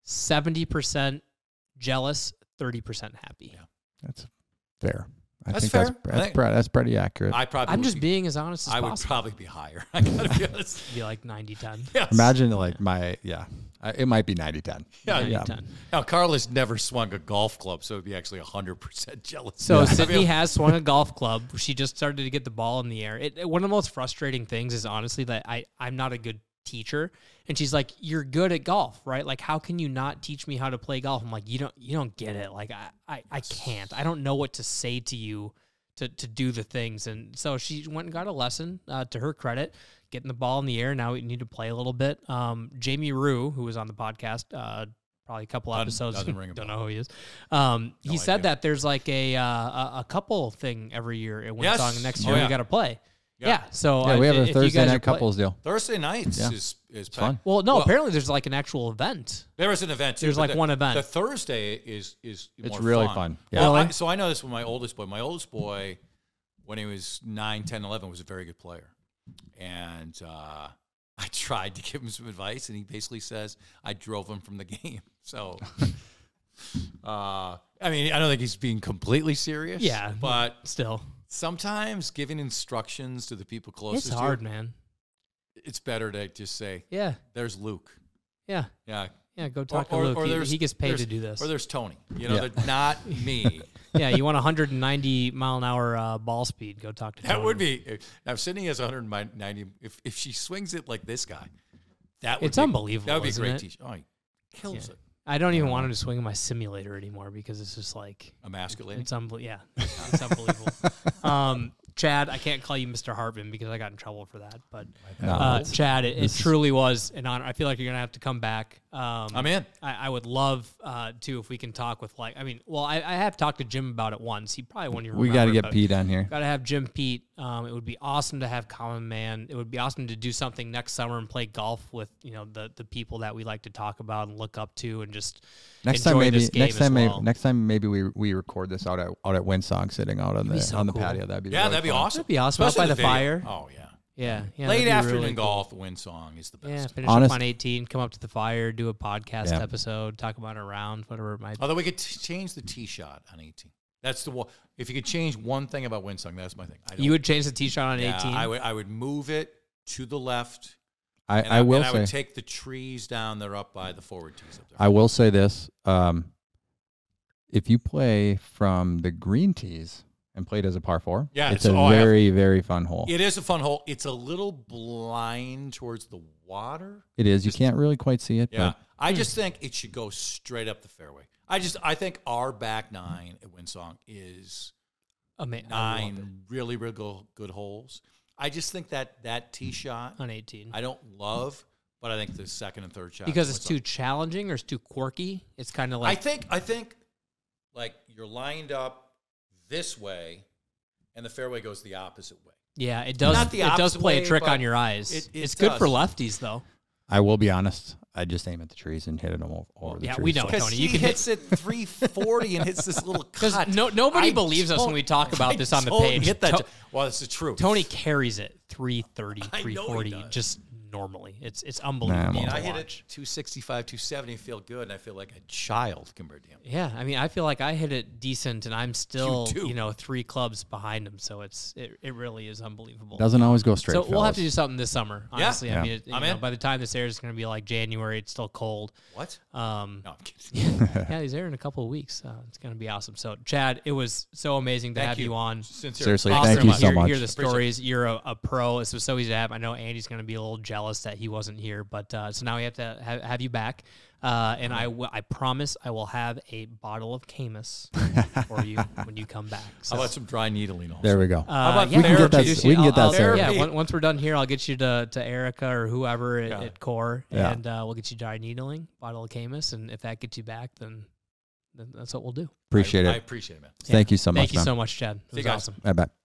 70% jealous, 30% happy. Yeah. That's fair. I That's think fair. That's pretty accurate. I'm just being as honest as I would possible. probably be higher. I gotta be honest. Be like 90-10. Yes. Imagine like it might be 90-10. Yeah. 90-10. Now, Carla's never swung a golf club, so it'd be actually 100% jealous. So I Sydney mean, has swung a golf club. She just started to get the ball in the air. One of the most frustrating things is honestly that I'm not a good teacher. And she's like, "You're good at golf, right? Like, how can you not teach me how to play golf?" I'm like, you don't get it. Like, I can't. I don't know what to say to you to do the things. And so she went and got a lesson, to her credit, getting the ball in the air. Now we need to play a little bit. Jamie Rue, who was on the podcast, probably a couple episodes. doesn't ring a Don't bell. know who he is. He said idea. that there's like a couple thing every year at Yes. Windsong, and next Oh, year yeah. we got to play. Yeah. So Yeah, we have a if you Thursday guys are night couples deal. Thursday nights Yeah. is packed. fun. Well, no, apparently there's like an actual event. There is an event too. There's but like one event. The Thursday is It's more really fun. fun. Yeah. Well, Really? so I know this with my oldest boy. My oldest boy, when he was 9, 10, 11, was a very good player. And I tried to give him some advice, and he basically says I drove him from the game. So, I mean, I don't think he's being completely serious. Yeah, But still, sometimes giving instructions to the people closest it's to hard, you, man. it's better to just say, Yeah. there's Luke. Yeah. Yeah. Yeah, go talk to Luke. He gets paid to do this. Or there's Tony. You know, Yeah. they're not me. Yeah, you want 190 mile an hour ball speed? Go talk to Tony. That would be. Now, Sydney has 190. If she swings it like this guy, that would It's be, unbelievable, That would be a isn't great it? teacher. Oh, he kills Yeah. it. I don't even want him to swing in my simulator anymore because it's just like Emasculating. it's unbelievable. Yeah, it's unbelievable. Chad, I can't call you Mr. Hartman because I got in trouble for that. But No. Chad, it truly was an honor. I feel like you're gonna have to come back. I'm in. I would love to if we can talk with I have talked to Jim about it once. He probably won't even. We got to remember, get but Pete on here. Got to have Jim Pete. It would be awesome to have Common Man. It would be awesome to do something next summer and play golf with the people that we like to talk about and look up to and just Next enjoy time, maybe this game next time maybe we record this out at Windsong, sitting out on be the so on the cool. patio. That'd be Yeah, really that'd be fun. awesome. That'd be awesome. Out Especially by the video. fire. Oh yeah. Yeah, Late that'd be afternoon really cool. golf, wind song is the best. Yeah, finish Honest- up on 18, come up to the fire, do a podcast Yeah. episode, talk about it around, whatever it might be. Although we could change the tee shot on 18. That's the one. If you could change one thing about wind song, that's my thing. You would change the tee shot on Yeah, 18? I would move it to the left. I will I say would take the trees down there up by the forward tees up there. I will say this: if you play from the green tees and play it as a par 4, Yeah, it's it's- a oh, I have- very very fun hole. It is a fun hole. It's a little blind towards the water. It is. You Just- can't really quite see it. Yeah. But I just think it should go straight up the fairway. I think our back nine at Windsong is I love it. 9 really, really good holes. I just think that tee shot On 18. I don't love, but I think the second and third shot Because it's Windsong- too challenging or it's too quirky? It's kind of I like... think like you're lined up this way, and the fairway goes the opposite way. Yeah, it does. Not the It does opposite play a way, trick but on your eyes. it It's good for does. lefties, though. I will be honest. I just aim at the trees and hit them over the yeah, trees. we know, So- Because Tony, he you can hits it 340 and hits this little Because cut. nobody I believes us when don't- we talk about I this on the don't page. Hit that. To- Well, it's the truth. Tony carries it 330, I know he 340, does. just normally. It's unbelievable. Nah, I mean, to I hit watch. it 265, 270, feel good, and I feel like a child compared to him. Yeah, I mean, I feel like I hit it decent, and I'm still, too. 3 clubs behind him. So it really is unbelievable. Doesn't always go straight. So we'll have to do fellas. something this summer. Yeah. Honestly, I Yeah. mean, I'm in. by the time this airs, it's going to be like January. It's still cold. What? No, No, I'm kidding. yeah, he's there in a couple of weeks. It's going to be awesome. So, Chad, it was so amazing to Thank have you on. Sincerely. Seriously, Awesome thank to you so hear, much. hear the Appreciate it. stories. You're a pro. This was so easy to have. I know Andy's going to be a little jealous that he wasn't here, but so now we have to have you back. And I promise I will have a bottle of Camus for you when you come back. So, How about some dry needling also? There we go. How about yeah, we can get that- introduce we you. can get that I'll- sorted. Yeah, Therapy. once we're done here, I'll get you to Erica or whoever Yeah. at Core, Yeah. and we'll get you dry needling, bottle of Camus, and if that gets you back, then that's what we'll do. Appreciate I it. appreciate it, man. Thank you so much. Thank you man. so much, Chad. It See you was guys. awesome. Bye bye.